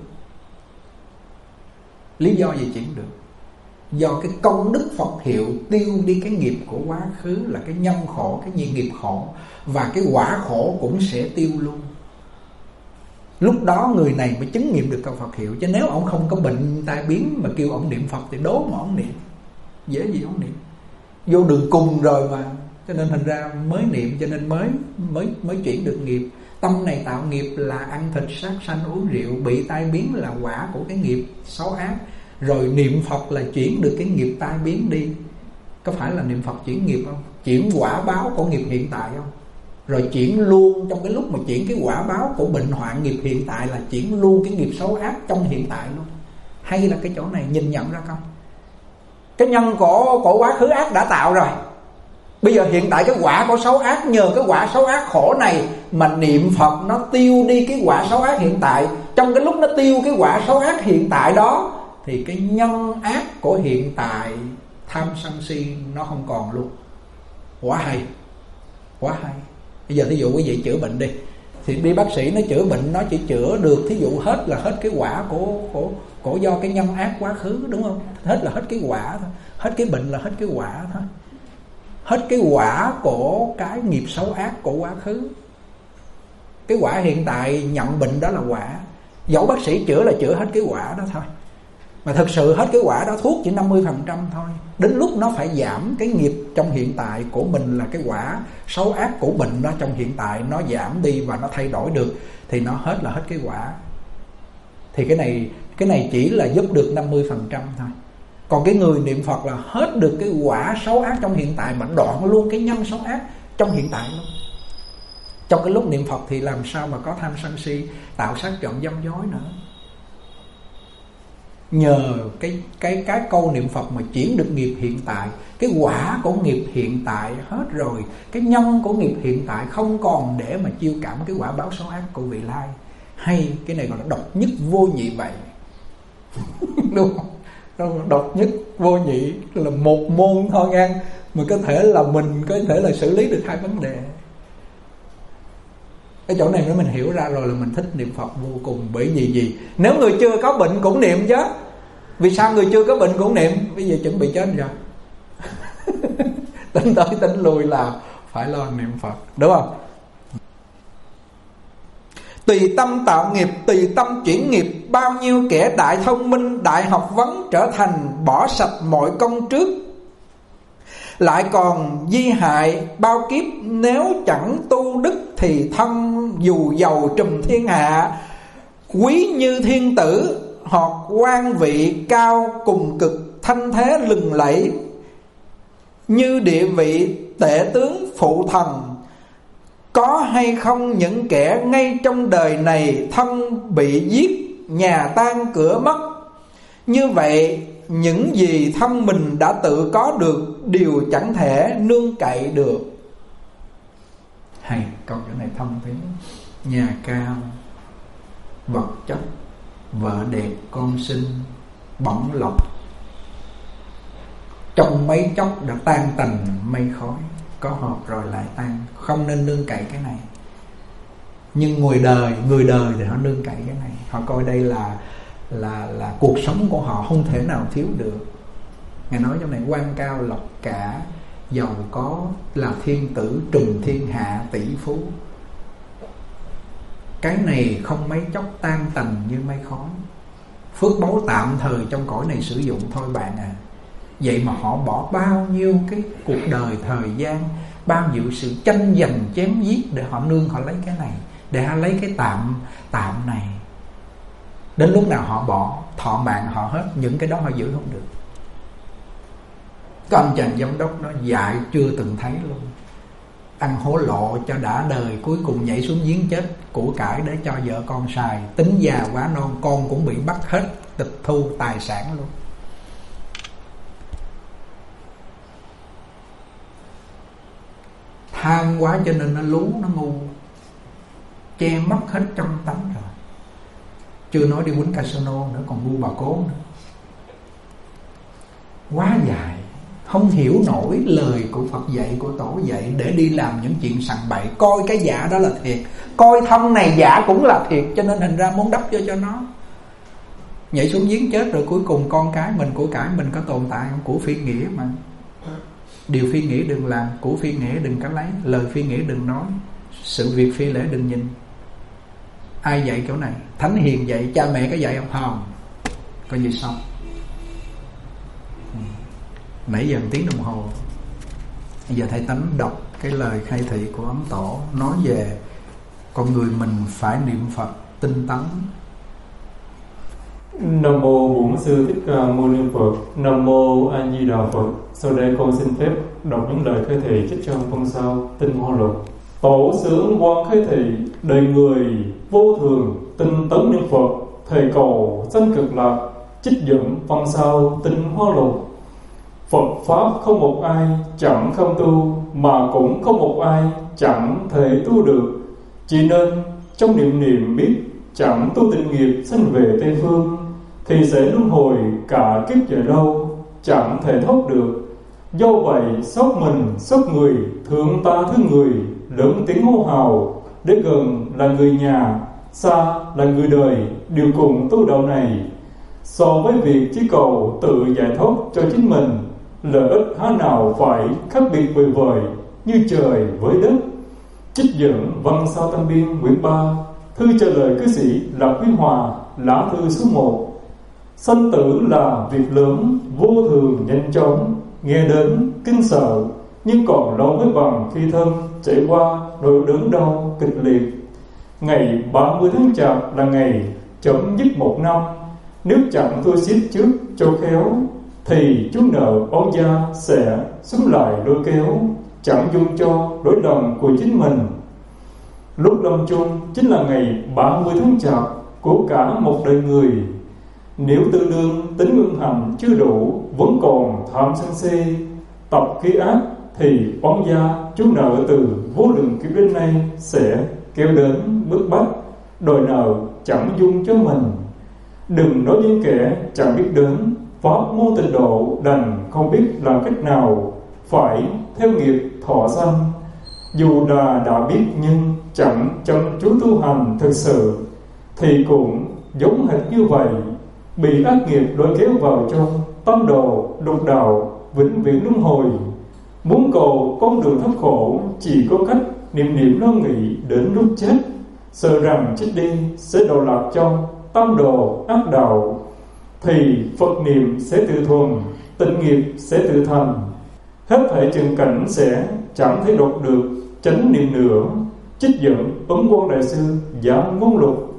Lý do gì chuyển được? Do cái công đức Phật hiệu tiêu đi cái nghiệp của quá khứ, là cái nhân khổ, cái nghiệp khổ, và cái quả khổ cũng sẽ tiêu luôn. Lúc đó người này mới chứng nghiệm được câu Phật hiệu. Chứ nếu ông không có bệnh tai biến mà kêu ông niệm Phật thì đố mà ông niệm, dễ gì ông niệm. Vô đường cùng rồi mà, cho nên thành ra mới niệm, cho nên mới chuyển được nghiệp. Tâm này tạo nghiệp là ăn thịt, sát sanh, uống rượu, bị tai biến là quả của cái nghiệp xấu ác. Rồi niệm Phật là chuyển được cái nghiệp tai biến đi. Có phải là niệm Phật chuyển nghiệp không? Chuyển quả báo của nghiệp hiện tại không? Rồi chuyển luôn, trong cái lúc mà chuyển cái quả báo của bệnh hoạn nghiệp hiện tại là chuyển luôn cái nghiệp xấu ác trong hiện tại luôn. Hay là cái chỗ này nhìn nhận ra không? Cái nhân của quá khứ ác đã tạo rồi. Bây giờ hiện tại cái quả của xấu ác, nhờ cái quả xấu ác khổ này mà niệm Phật nó tiêu đi cái quả xấu ác hiện tại. Trong cái lúc nó tiêu cái quả xấu ác hiện tại đó, thì cái nhân ác của hiện tại tham sân si nó không còn luôn. Quá hay, quá hay. Bây giờ thí dụ quý vị chữa bệnh đi, thì đi bác sĩ nó chữa bệnh, nó chỉ chữa được thí dụ hết là hết cái quả của do cái nhân ác quá khứ, đúng không? Hết là hết cái quả thôi. Hết cái bệnh là hết cái quả thôi. Hết cái quả của cái nghiệp xấu ác của quá khứ. Cái quả hiện tại nhận bệnh đó là quả. Dẫu bác sĩ chữa là chữa hết cái quả đó thôi. Mà thực sự hết cái quả đó thuốc chỉ 50% thôi. Đến lúc nó phải giảm cái nghiệp trong hiện tại của mình, là cái quả xấu ác của bệnh đó trong hiện tại nó giảm đi và nó thay đổi được, thì nó hết là hết cái quả. thì cái này chỉ là giúp được 50% thôi. Còn cái người niệm Phật là hết được cái quả xấu ác trong hiện tại, mà đoạn luôn cái nhân xấu ác trong hiện tại luôn. Trong cái lúc niệm Phật thì làm sao mà có tham sân si, tạo sát trộm dâm dối nữa. Nhờ cái câu niệm Phật mà chuyển được nghiệp hiện tại. Cái quả của nghiệp hiện tại hết rồi, cái nhân của nghiệp hiện tại không còn để mà chiêu cảm cái quả báo xấu ác của vị lai. Hay cái này gọi là độc nhất vô nhị vậy. Đúng không? Độc nhất vô nhị là một môn thôi nha, mà có thể là mình có thể là xử lý được hai vấn đề. Cái chỗ này nếu mình hiểu ra rồi là mình thích niệm Phật vô cùng. Bởi vì gì? Nếu người chưa có bệnh cũng niệm chứ. Vì sao người chưa có bệnh cũng niệm? Bây giờ chuẩn bị chết rồi. Tính tới tính lui là phải lo niệm Phật, đúng không? Tùy tâm tạo nghiệp, tùy tâm chuyển nghiệp. Bao nhiêu kẻ đại thông minh, đại học vấn trở thành bỏ sạch mọi công trước, lại còn di hại bao kiếp. Nếu chẳng tu đức thì thân dù giàu trùm thiên hạ, quý như thiên tử hoặc quan vị cao cùng cực, thanh thế lừng lẫy như địa vị tể tướng phụ thần. Có hay không những kẻ ngay trong đời này thân bị giết, nhà tan cửa mất. Như vậy những gì thân mình đã tự có được đều chẳng thể nương cậy được. Hay câu chỗ này thông tiếng. Nhà cao, vật chất, vợ đẹp, con xinh, bổng lộc, trong mấy chốc đã tan tành mây khói. Có hộp rồi lại tan. Không nên nương cậy cái này. Nhưng người đời thì họ nương cậy cái này. Họ coi đây là cuộc sống của họ, không thể nào thiếu được. Ngài nói trong này quan cao lộc cả, giàu có, là thiên tử trùm thiên hạ, tỷ phú. Cái này không mấy chốc tan tành như mây khói. Phước báu tạm thời trong cõi này sử dụng thôi bạn à. Vậy mà họ bỏ bao nhiêu cái cuộc đời thời gian, bao nhiêu sự tranh giành chém giết để họ nương, họ lấy cái này, để họ lấy cái tạm này. Đến lúc nào họ bỏ, thọ mạng họ hết, những cái đó họ giữ không được. Có ông chàng giám đốc nó dạy chưa từng thấy luôn. Ăn hối lộ cho đã đời, cuối cùng nhảy xuống giếng chết, của cải để cho vợ con xài. Tính già quá non, con cũng bị bắt hết, tịch thu tài sản luôn. Tham quá cho nên nó lú, nó ngu, che mất hết trong tánh rồi. Chưa nói đi quýnh casino nữa, còn mua bà cố nữa. Quá dài, không hiểu nổi lời của Phật dạy, của Tổ dạy, để đi làm những chuyện sằng bậy. Coi cái giả đó là thiệt, coi thân này giả cũng là thiệt, cho nên thành ra muốn đắp vô cho nó. Nhảy xuống giếng chết rồi cuối cùng con cái mình, của cải mình có tồn tại không? Của phi nghĩa mà. Điều phi nghĩa đừng làm, của phi nghĩa đừng có lấy, lời phi nghĩa đừng nói, sự việc phi lễ đừng nhìn. Ai dạy chỗ này? Thánh hiền dạy, cha mẹ có dạy không? Không. Coi như xong. Nãy giờ 1 tiếng đồng hồ. Bây giờ thầy Tánh đọc cái lời khai thị của Ấn Tổ, nói về con người mình phải niệm Phật tinh tấn. Nam mô Bổn Sư Thích Ca Mâu Ni Phật. Nam mô A Di Đà Phật. Sau đây con xin phép đọc những lời khai thị trích trong phong sao Tinh Hoa Lục. Tổ xướng quan khai thị, đời người vô thường tinh tấn niệm Phật, thầy cầu sanh cực lạc. Trích dẫn phong sao Tinh Hoa Lục. Phật pháp không một ai chẳng không tu, mà cũng không một ai chẳng thể tu được. Chỉ nên trong niệm biết chẳng tu tịnh nghiệp sanh về Tây Phương, thì sẽ luân hồi cả kiếp về đâu chẳng thể thoát được. Do vậy xót mình xót người, thương ta thương người, lớn tiếng hô hào. Để gần là người nhà, xa là người đời, đều cùng tu đạo này. So với việc chỉ cầu tự giải thoát cho chính mình, lợi ích há nào phải khác biệt vời vời như trời với đất. Trích dẫn văn sao Tam Biên quyển 3, thư trả lời cư sĩ Lạc Quý Hòa, lá thư số 1. Sanh tử là việc lớn, vô thường nhanh chóng, nghe đến kinh sợ, nhưng còn lâu mới bằng khi thân trải qua nỗi đớn đau kịch liệt. Ngày 30 tháng Chạp là ngày chấm dứt 1 năm. Nếu chẳng thua xiết trước cho khéo, thì chú nợ oán gia sẽ xúm lại lôi kéo, chẳng dung cho lỗi lầm của chính mình. Lúc lâm chung chính là ngày 30 tháng Chạp của cả một đời người. Nếu tư đương tính ương hạnh chưa đủ, vẫn còn tham sân si, tập khí ác, thì oán gia chú nợ từ vô lượng kiếp đến nay sẽ kéo đến bức bách, đòi nợ chẳng dung cho mình. Đừng nói những kẻ chẳng biết đến, pháp môn tịnh độ đành không biết làm cách nào, phải theo nghiệp thọ sanh. Dù là đã biết nhưng chẳng chăm chú tu hành thực sự, thì cũng giống hệt như vậy, bị ác nghiệp lôi kéo vào trong tâm đồ lục đạo vĩnh viễn luân hồi. Muốn cầu con đường thoát khổ, chỉ có cách niệm niệm lo nghĩ đến lúc chết, sợ rằng chết đi sẽ đọa lạc trong tâm đồ ác đạo, thì Phật niệm sẽ tự thuần, tịnh nghiệp sẽ tự thành. Hết thảy trường cảnh sẽ chẳng thể đột được chánh niệm nữa. Trích dẫn Ấn Quang Đại Sư giảng ngôn lục.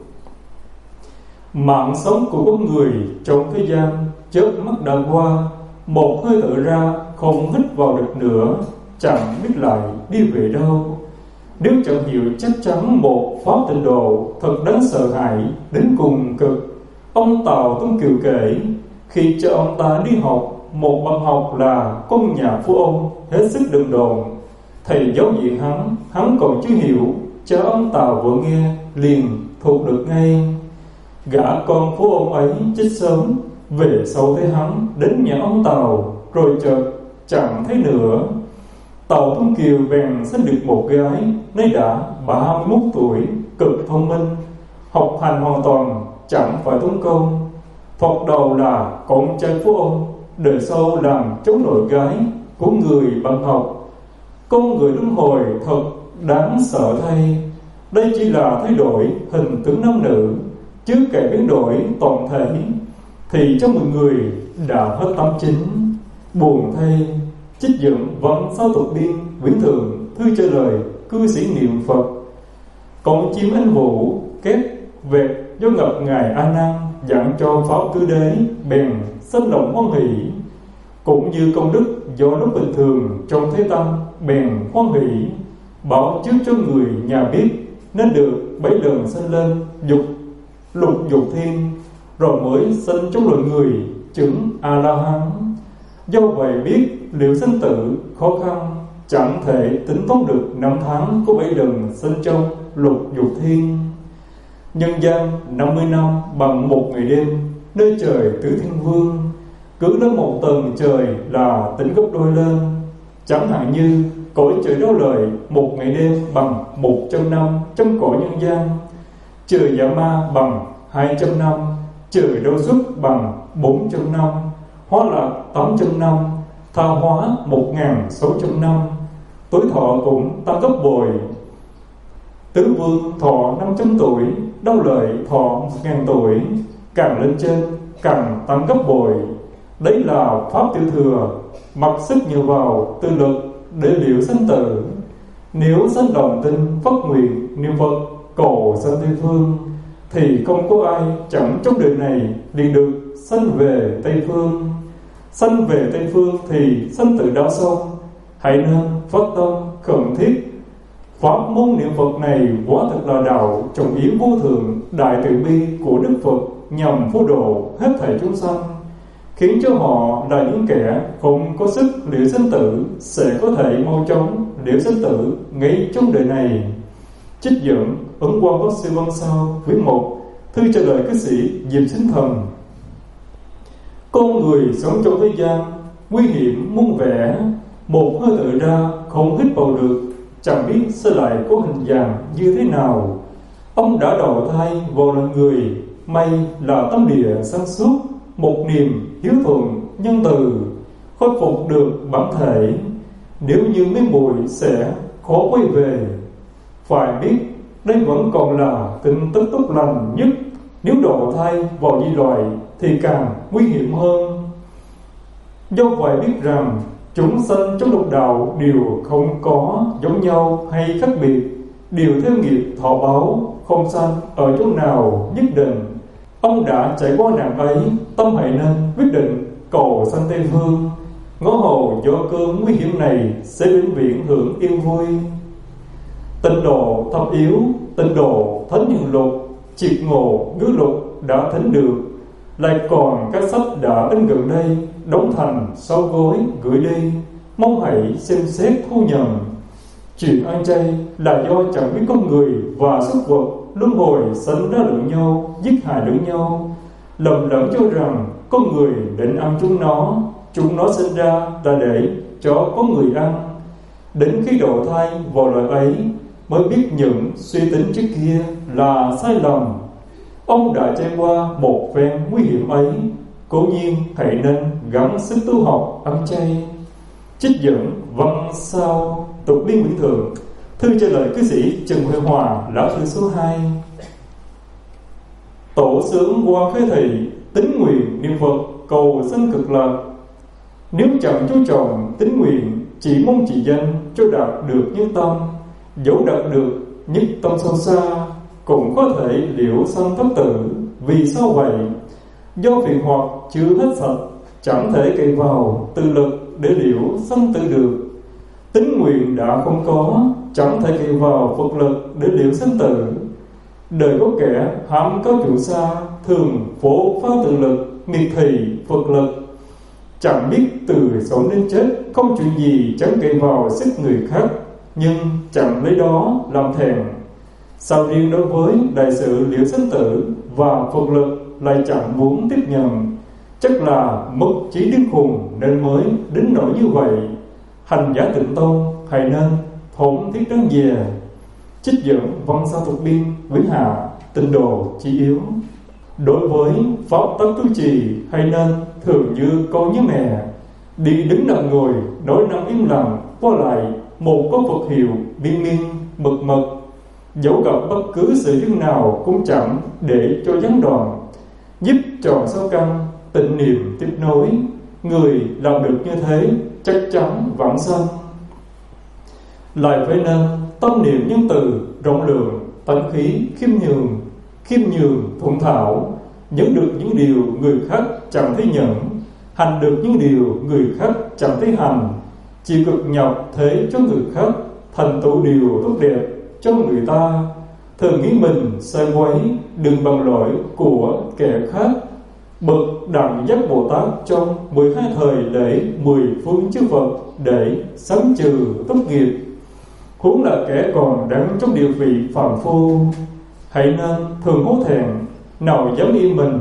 Mạng sống của con người trong thế gian chớp mắt đã qua, một hơi thở ra không hít vào được nữa, chẳng biết lại đi về đâu. Nếu chẳng hiểu chắc chắn một pháp tịnh độ thật đáng sợ hãi đến cùng cực. Ông Tào Tông Kiều kể, khi cho ông ta đi học, một bằng học là con nhà phú ông hết sức đần độn. Thầy giáo diện hắn còn chưa hiểu, cho ông Tào vừa nghe liền thuộc được ngay. Gã con phú ông ấy chết sớm, về sau thấy hắn đến nhà ông Tào, rồi chợt chẳng thấy nữa. Tào Tông Kiều bèn sinh được một gái, nay đã 31 tuổi, cực thông minh, học hành hoàn toàn, chẳng phải tốn công. Thoạt đầu là con trai phú ông, đời sau làm cháu nội gái của người bạn học. Con người luân hồi thật đáng sợ thay. Đây chỉ là thay đổi hình tướng nam nữ, chứ kể biến đổi toàn thể thì trong 10 người đã hết 89. Buồn thay. Trích dẫn văn sao tục biên viễn thường thư trả lời cư sĩ niệm Phật. Con chim anh vũ kết vẹt do ngập ngài A Nan dặn cho pháp tứ đế, bèn sinh lòng hoan hỷ. Cũng như công đức do lúc bình thường trong thế tâm, bèn hoan hỷ báo trước cho người nhà biết, nên được 7 lần sinh lên lục dục thiên, rồi mới sinh trong loài người chứng A La Hán. Do vậy biết liệu sinh tử khó khăn, chẳng thể tính toán được năm tháng của 7 lần sinh trong lục dục thiên. Nhân gian 50 năm bằng một ngày đêm, nơi trời tứ thiên vương, cứ đến một tầng trời là tính gấp đôi lên. Chẳng hạn như cõi trời đau lời một ngày đêm bằng 100 năm trong cõi nhân gian, trời dạ ma bằng 200 năm, trời đau xuất bằng 400 năm, hóa lạc 800 năm, tha hóa 1600 năm, tuổi thọ cũng tăng gấp bội. Tứ vương thọ 500 tuổi, đau lợi thọ 1000 tuổi, càng lên trên càng tăng gấp bội. Đấy là pháp tiểu thừa, mặc sức nhờ vào tự lực để liệu sanh tử. Nếu sanh đồng tin phát nguyện niệm Phật cầu sanh Tây Phương, thì không có ai chẳng trong đời này liền được sanh về Tây Phương. Sanh về Tây Phương thì sanh tử đã xong. Hãy nên phát tâm khẩn thiết. Pháp môn niệm Phật này quả thật là đạo trọng yếu vô thượng đại từ bi của Đức Phật, nhằm phổ độ hết thảy chúng sanh, khiến cho họ là những kẻ không có sức liệu sinh tử sẽ có thể mau chóng liệu sinh tử ngay trong đời này. Trích dẫn Ấn Quang Pháp Sư Văn Sao quyển 1 thư trả lời cư sĩ Diệp Sinh Thần. Con người sống trong thế gian nguy hiểm muôn vẻ, một hơi thở ra không hít vào được, chẳng biết sẽ lại có hình dạng như thế nào. Ông đã đầu thai vào là người, may là tâm địa sáng suốt, một niềm hiếu thuận nhân từ, khôi phục được bản thể. Nếu như mấy mùi sẽ khó quay về. Phải biết đây vẫn còn là tin tức tốt lành nhất. Nếu độ thai vào di loài thì càng nguy hiểm hơn. Do vậy biết rằng chúng sanh trong lục đạo đều không có giống nhau hay khác biệt, đều theo nghiệp thọ báo, không sanh ở chỗ nào nhất định. Ông đã trải qua nạn ấy, tâm hãy nên quyết định cầu sanh Tây Phương, ngõ hầu do cơn nguy hiểm này sẽ vĩnh viễn hưởng yên vui. Tịnh độ thâm yếu, tịnh độ thánh hiền lục, triệt ngộ ngữ lục đã thính được, lại còn các sách đã in gần đây, đóng thành 6 gói gửi đi, mong hãy xem xét thu nhận. Chuyện ăn chay là do chẳng biết con người và súc vật luân hồi sanh ra lẫn nhau, giết hại lẫn nhau, lầm lẫn cho rằng con người định ăn chúng nó sinh ra là để cho có người ăn. Đến khi độ thai vào loại ấy mới biết những suy tính trước kia là sai lầm. Ông đã trải qua một phen nguy hiểm ấy, cố nhiên hãy nên gắng sức tu học ăn chay. Trích dẫn văn sao tục biên Nguyễn Thượng, thư trả lời cư sĩ Trần Huệ Hòa, lão thư số 2. Tổ sướng qua khế thị, tín nguyện niệm Phật cầu sanh cực lạc. Nếu chẳng chú trọng tín nguyện, chỉ mong chỉ danh cho đạt được nhất tâm, dẫu đạt được nhất tâm sâu xa, cũng có thể liễu sanh thất tử. Vì sao vậy? Do phiền hoặc chưa hết sạch, chẳng thể cậy vào tự lực để liễu sanh tự được. Tín nguyện đã không có, chẳng thể cậy vào Phật lực để liễu sanh tử. Đời có kẻ ham cao trụ xa, thường phổ phao tự lực, miệt thị Phật lực. Chẳng biết từ sống đến chết, không chuyện gì chẳng cậy vào sức người khác, nhưng chẳng lấy đó làm thèm. Sao riêng đối với đại sự liễu sanh tử và Phật lực lại chẳng muốn tiếp nhận? Chắc là mất trí điên khùng nên mới đến nỗi như vậy. Hành giả Tịnh Tông hãy nên thống thiết đáng về. Trích dẫn văn sao thuộc biên Vĩnh Hạ, Tịnh độ chi yếu. Đối với pháp tắc tu trì hay nên thường như con nhớ mẹ, đi đứng nằm ngồi, nói năng im lặng, qua lại một có Phật hiệu biên miên mực mật. Dẫu gặp bất cứ sự duyên nào cũng chẳng để cho gián đoạn, giúp tròn sáu căn tịnh niệm tiếp nối. Người làm được như thế chắc chắn vãng sanh. Lại phải nên tâm niệm nhân từ rộng lượng, tánh khí khiêm nhường thuận thảo, nhận được những điều người khác chẳng thấy nhận, hành được những điều người khác chẳng thấy hành, chỉ cực nhọc thế cho người khác, thành tựu điều tốt đẹp cho người ta. Thường nghĩ mình sai quấy, đừng bằng lỗi của kẻ khác. Bậc Đẳng Giác Bồ Tát trong 12 thời lễ 10 phương chư Phật để sám trừ tốt nghiệp, huống là kẻ còn đang trong địa vị phàm phu. Hãy nên thường hổ thẹn, nào dám im mình.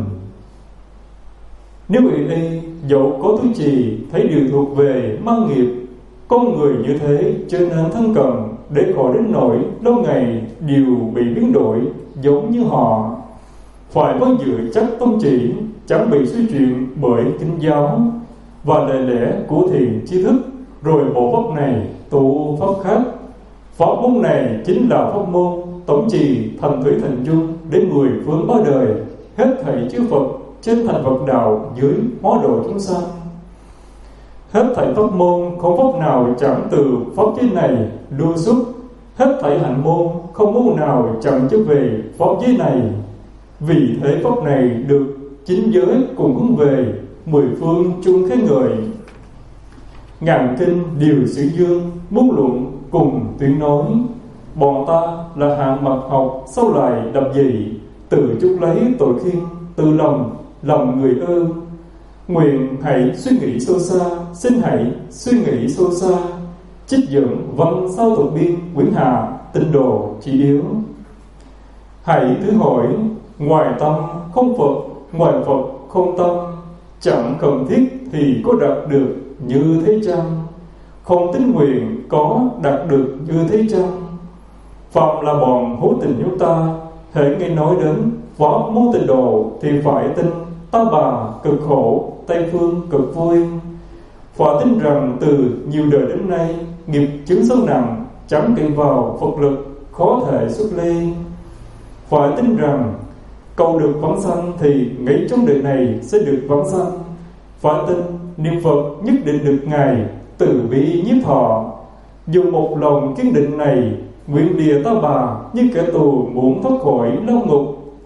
Nếu y dẫu có tu trì, thấy điều thuộc về mang nghiệp, con người như thế trở nên thân cận, để khỏi đến nỗi lâu ngày đều bị biến đổi giống như họ. Phải vâng giữ chắc tôn chỉ, chẳng bị suy chuyển bởi kinh giáo và lời lẽ của thiền tri thức, rồi bộ pháp này tụ pháp khác. Pháp môn này chính là pháp môn tổng trì thành thủy thành chung đến 10 phương ba đời, hết thảy chư Phật trên thành Phật đạo, dưới hóa độ chúng sanh. Hết thảy pháp môn không pháp nào chẳng từ pháp giới này lưu xuất, hết thảy hạnh môn không môn nào chẳng trở về pháp giới này. Vì thế pháp này được chính giới cùng hướng về, 10 phương chung khen ngợi. Ngàn kinh đều sử dương, muôn luận cùng tuyên nói. Bọn ta là hạng mật học, sau lại đập gì, tự chút lấy tội khiên, tự lòng người ư. Nguyện hãy suy nghĩ sâu xa, xin hãy suy nghĩ sâu xa. Trích dẫn văn sao thuộc biên Nguyễn Hà, Tịnh độ chi yếu. Hãy thử hỏi, ngoài tâm không Phật, ngoài Phật không tâm, chẳng cần thiết thì có đạt được như thế chăng? Không tín nguyện có đạt được như thế chăng? Phạm là bọn hữu tình chúng ta, hễ nghe nói đến pháp môn tịnh độ thì phải tin ta bà cực khổ, Tây phương cực vui. Phải tin rằng từ nhiều đời đến nay, nghiệp chướng sâu nặng, chẳng cậy vào Phật lực khó thể xuất ly. Phải tin rằng cầu được vãng sanh thì ngay trong đời này sẽ được vãng sanh. Phải tin niệm Phật nhất định được Ngài từ bi nhiếp thọ. Dùng một lòng kiên định này, nguyện lìa ta bà như kẻ tù muốn thoát khỏi lao ngục,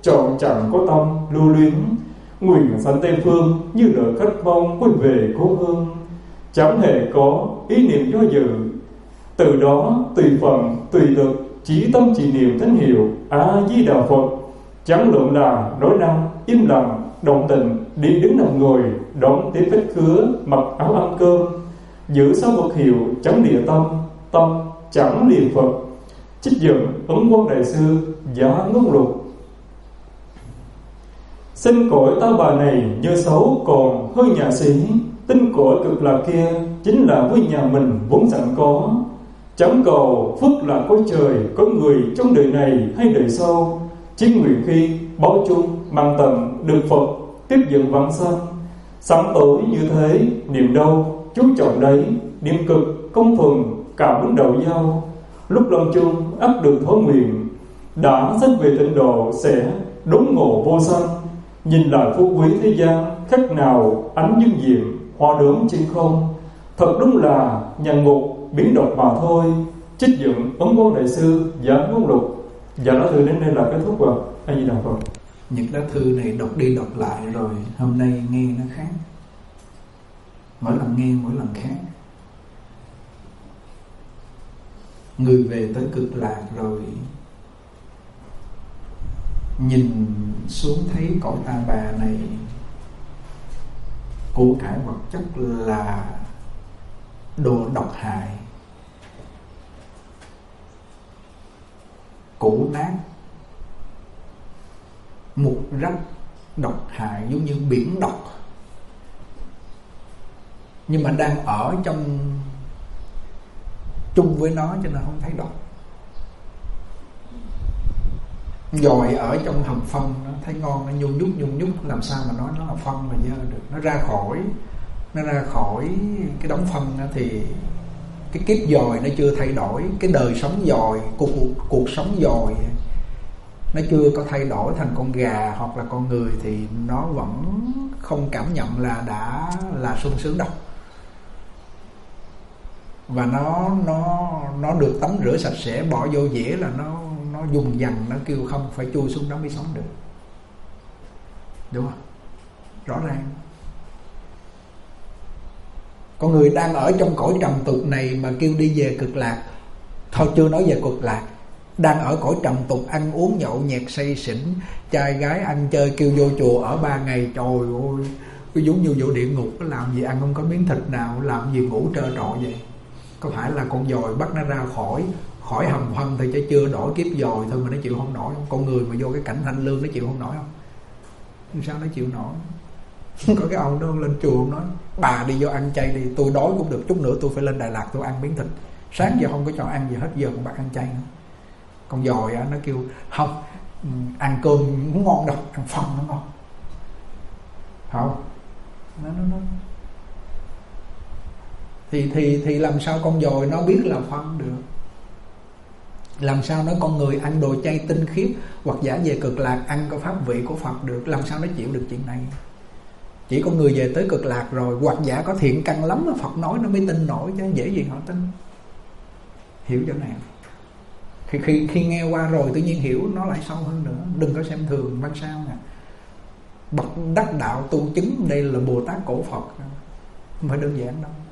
chọn chẳng có tâm lưu luyến. Nguyện sanh Tây Phương như đợi khách mong quay về cố hương. Chẳng hề có ý niệm do dự, từ đó tùy phận tùy lực, chí tâm chỉ niệm thánh hiệu A Di Đà Phật. Chẳng luận là nói năng im lặng, động tình, đi đứng nằm ngồi, đón tiếp khách khứa, mặc áo ăn cơm. Giữ sáu Phật hiệu chẳng địa tâm, tâm chẳng lìa Phật. Trích dẫn Ấn Quang Đại Sư Giá Ngôn Lục. Sinh cõi ta bà này như xấu còn hơn nhà sĩ, tinh cõi cực lạc kia chính là với nhà mình vốn sẵn có. Chẳng cầu phước là có trời có người trong đời này hay đời sau, chí nguyện khi báo chung mang tận được Phật tiếp dẫn vãng sanh. Sáng tối như thế niệm đâu chú trọng đấy, niệm cực công phần cả vấn đầu giao. Lúc lâm chung ắt được thối nguyện, đã sanh về tịnh độ sẽ đốn ngộ vô sanh. Nhìn lại phú quý thế gian khác nào ánh dương diệm hoa đốm trên không. Thật đúng là nhà ngục biến độc mà thôi. Trích dẫn Ấn Quang Đại Sư Giá Ngôn Lục. Dạ lá thư đến đây là kết thúc rồi. A Di Đà Phật. Những lá thư này đọc đi đọc lại rồi hôm nay nghe nó khác, mỗi lần nghe mỗi lần khác. Người về tới cực lạc rồi nhìn xuống thấy cõi ta bà này của cải vật chất là đồ độc hại, cũ nát, mục rách, độc hại giống như biển độc. Nhưng mà đang ở trong chung với nó cho nên không thấy độc. Dòi ở trong hầm phân nó thấy ngon, nó nhung nhúc làm sao mà nói nó là phân mà dơ được. Nó ra khỏi cái đống phân đó thì cái kiếp dòi nó chưa thay đổi, cái đời sống dòi, cuộc sống dòi nó chưa có thay đổi thành con gà hoặc là con người thì nó vẫn không cảm nhận là đã là sung sướng đâu. Và nó được tắm rửa sạch sẽ, bỏ vô dĩa là nó dùng dằn, nó kêu không phải chui xuống đó mới sống được. Đúng không? Rõ ràng. Con người đang ở trong cõi trần tục này mà kêu đi về cực lạc, thôi chưa nói về cực lạc, đang ở cõi trần tục ăn uống nhậu nhẹt say xỉn, trai gái ăn chơi kêu vô chùa ở 3 ngày, trời ơi, cứ giống như vô địa ngục, làm gì ăn không có miếng thịt nào, làm gì ngủ trơ trọi vậy. Có phải là con dòi bắt nó ra khỏi hầm phân thì chứ chưa đổi kiếp dòi thôi mà nó chịu không nổi không? Con người mà vô cái cảnh thanh lương nó chịu không nổi không? Sao nó chịu nổi? Có cái ông đó lên chùa ông nói bà đi vô ăn chay đi, tôi đói cũng được, chút nữa tôi phải lên Đà Lạt tôi ăn miếng thịt, sáng giờ không có cho ăn gì hết, giờ còn bắt ăn chay nữa. Con dòi á nó kêu không, ăn cơm không ngon đâu, ăn phân nó ngon. Không, nó thì làm sao con dòi nó biết là phân được? Làm sao nói con người ăn đồ chay tinh khiết hoặc giả về cực lạc ăn có pháp vị của Phật được? Làm sao nó chịu được chuyện này? Chỉ có người về tới cực lạc rồi hoặc giả có thiện căn lắm mà Phật nói nó mới tin nổi, chứ dễ gì họ tin. Hiểu chỗ này. Khi nghe qua rồi tự nhiên hiểu nó lại sâu hơn nữa. Đừng có xem thường văn sao nè. Bậc đắc đạo tu chứng đây là Bồ Tát cổ Phật, không phải đơn giản đâu.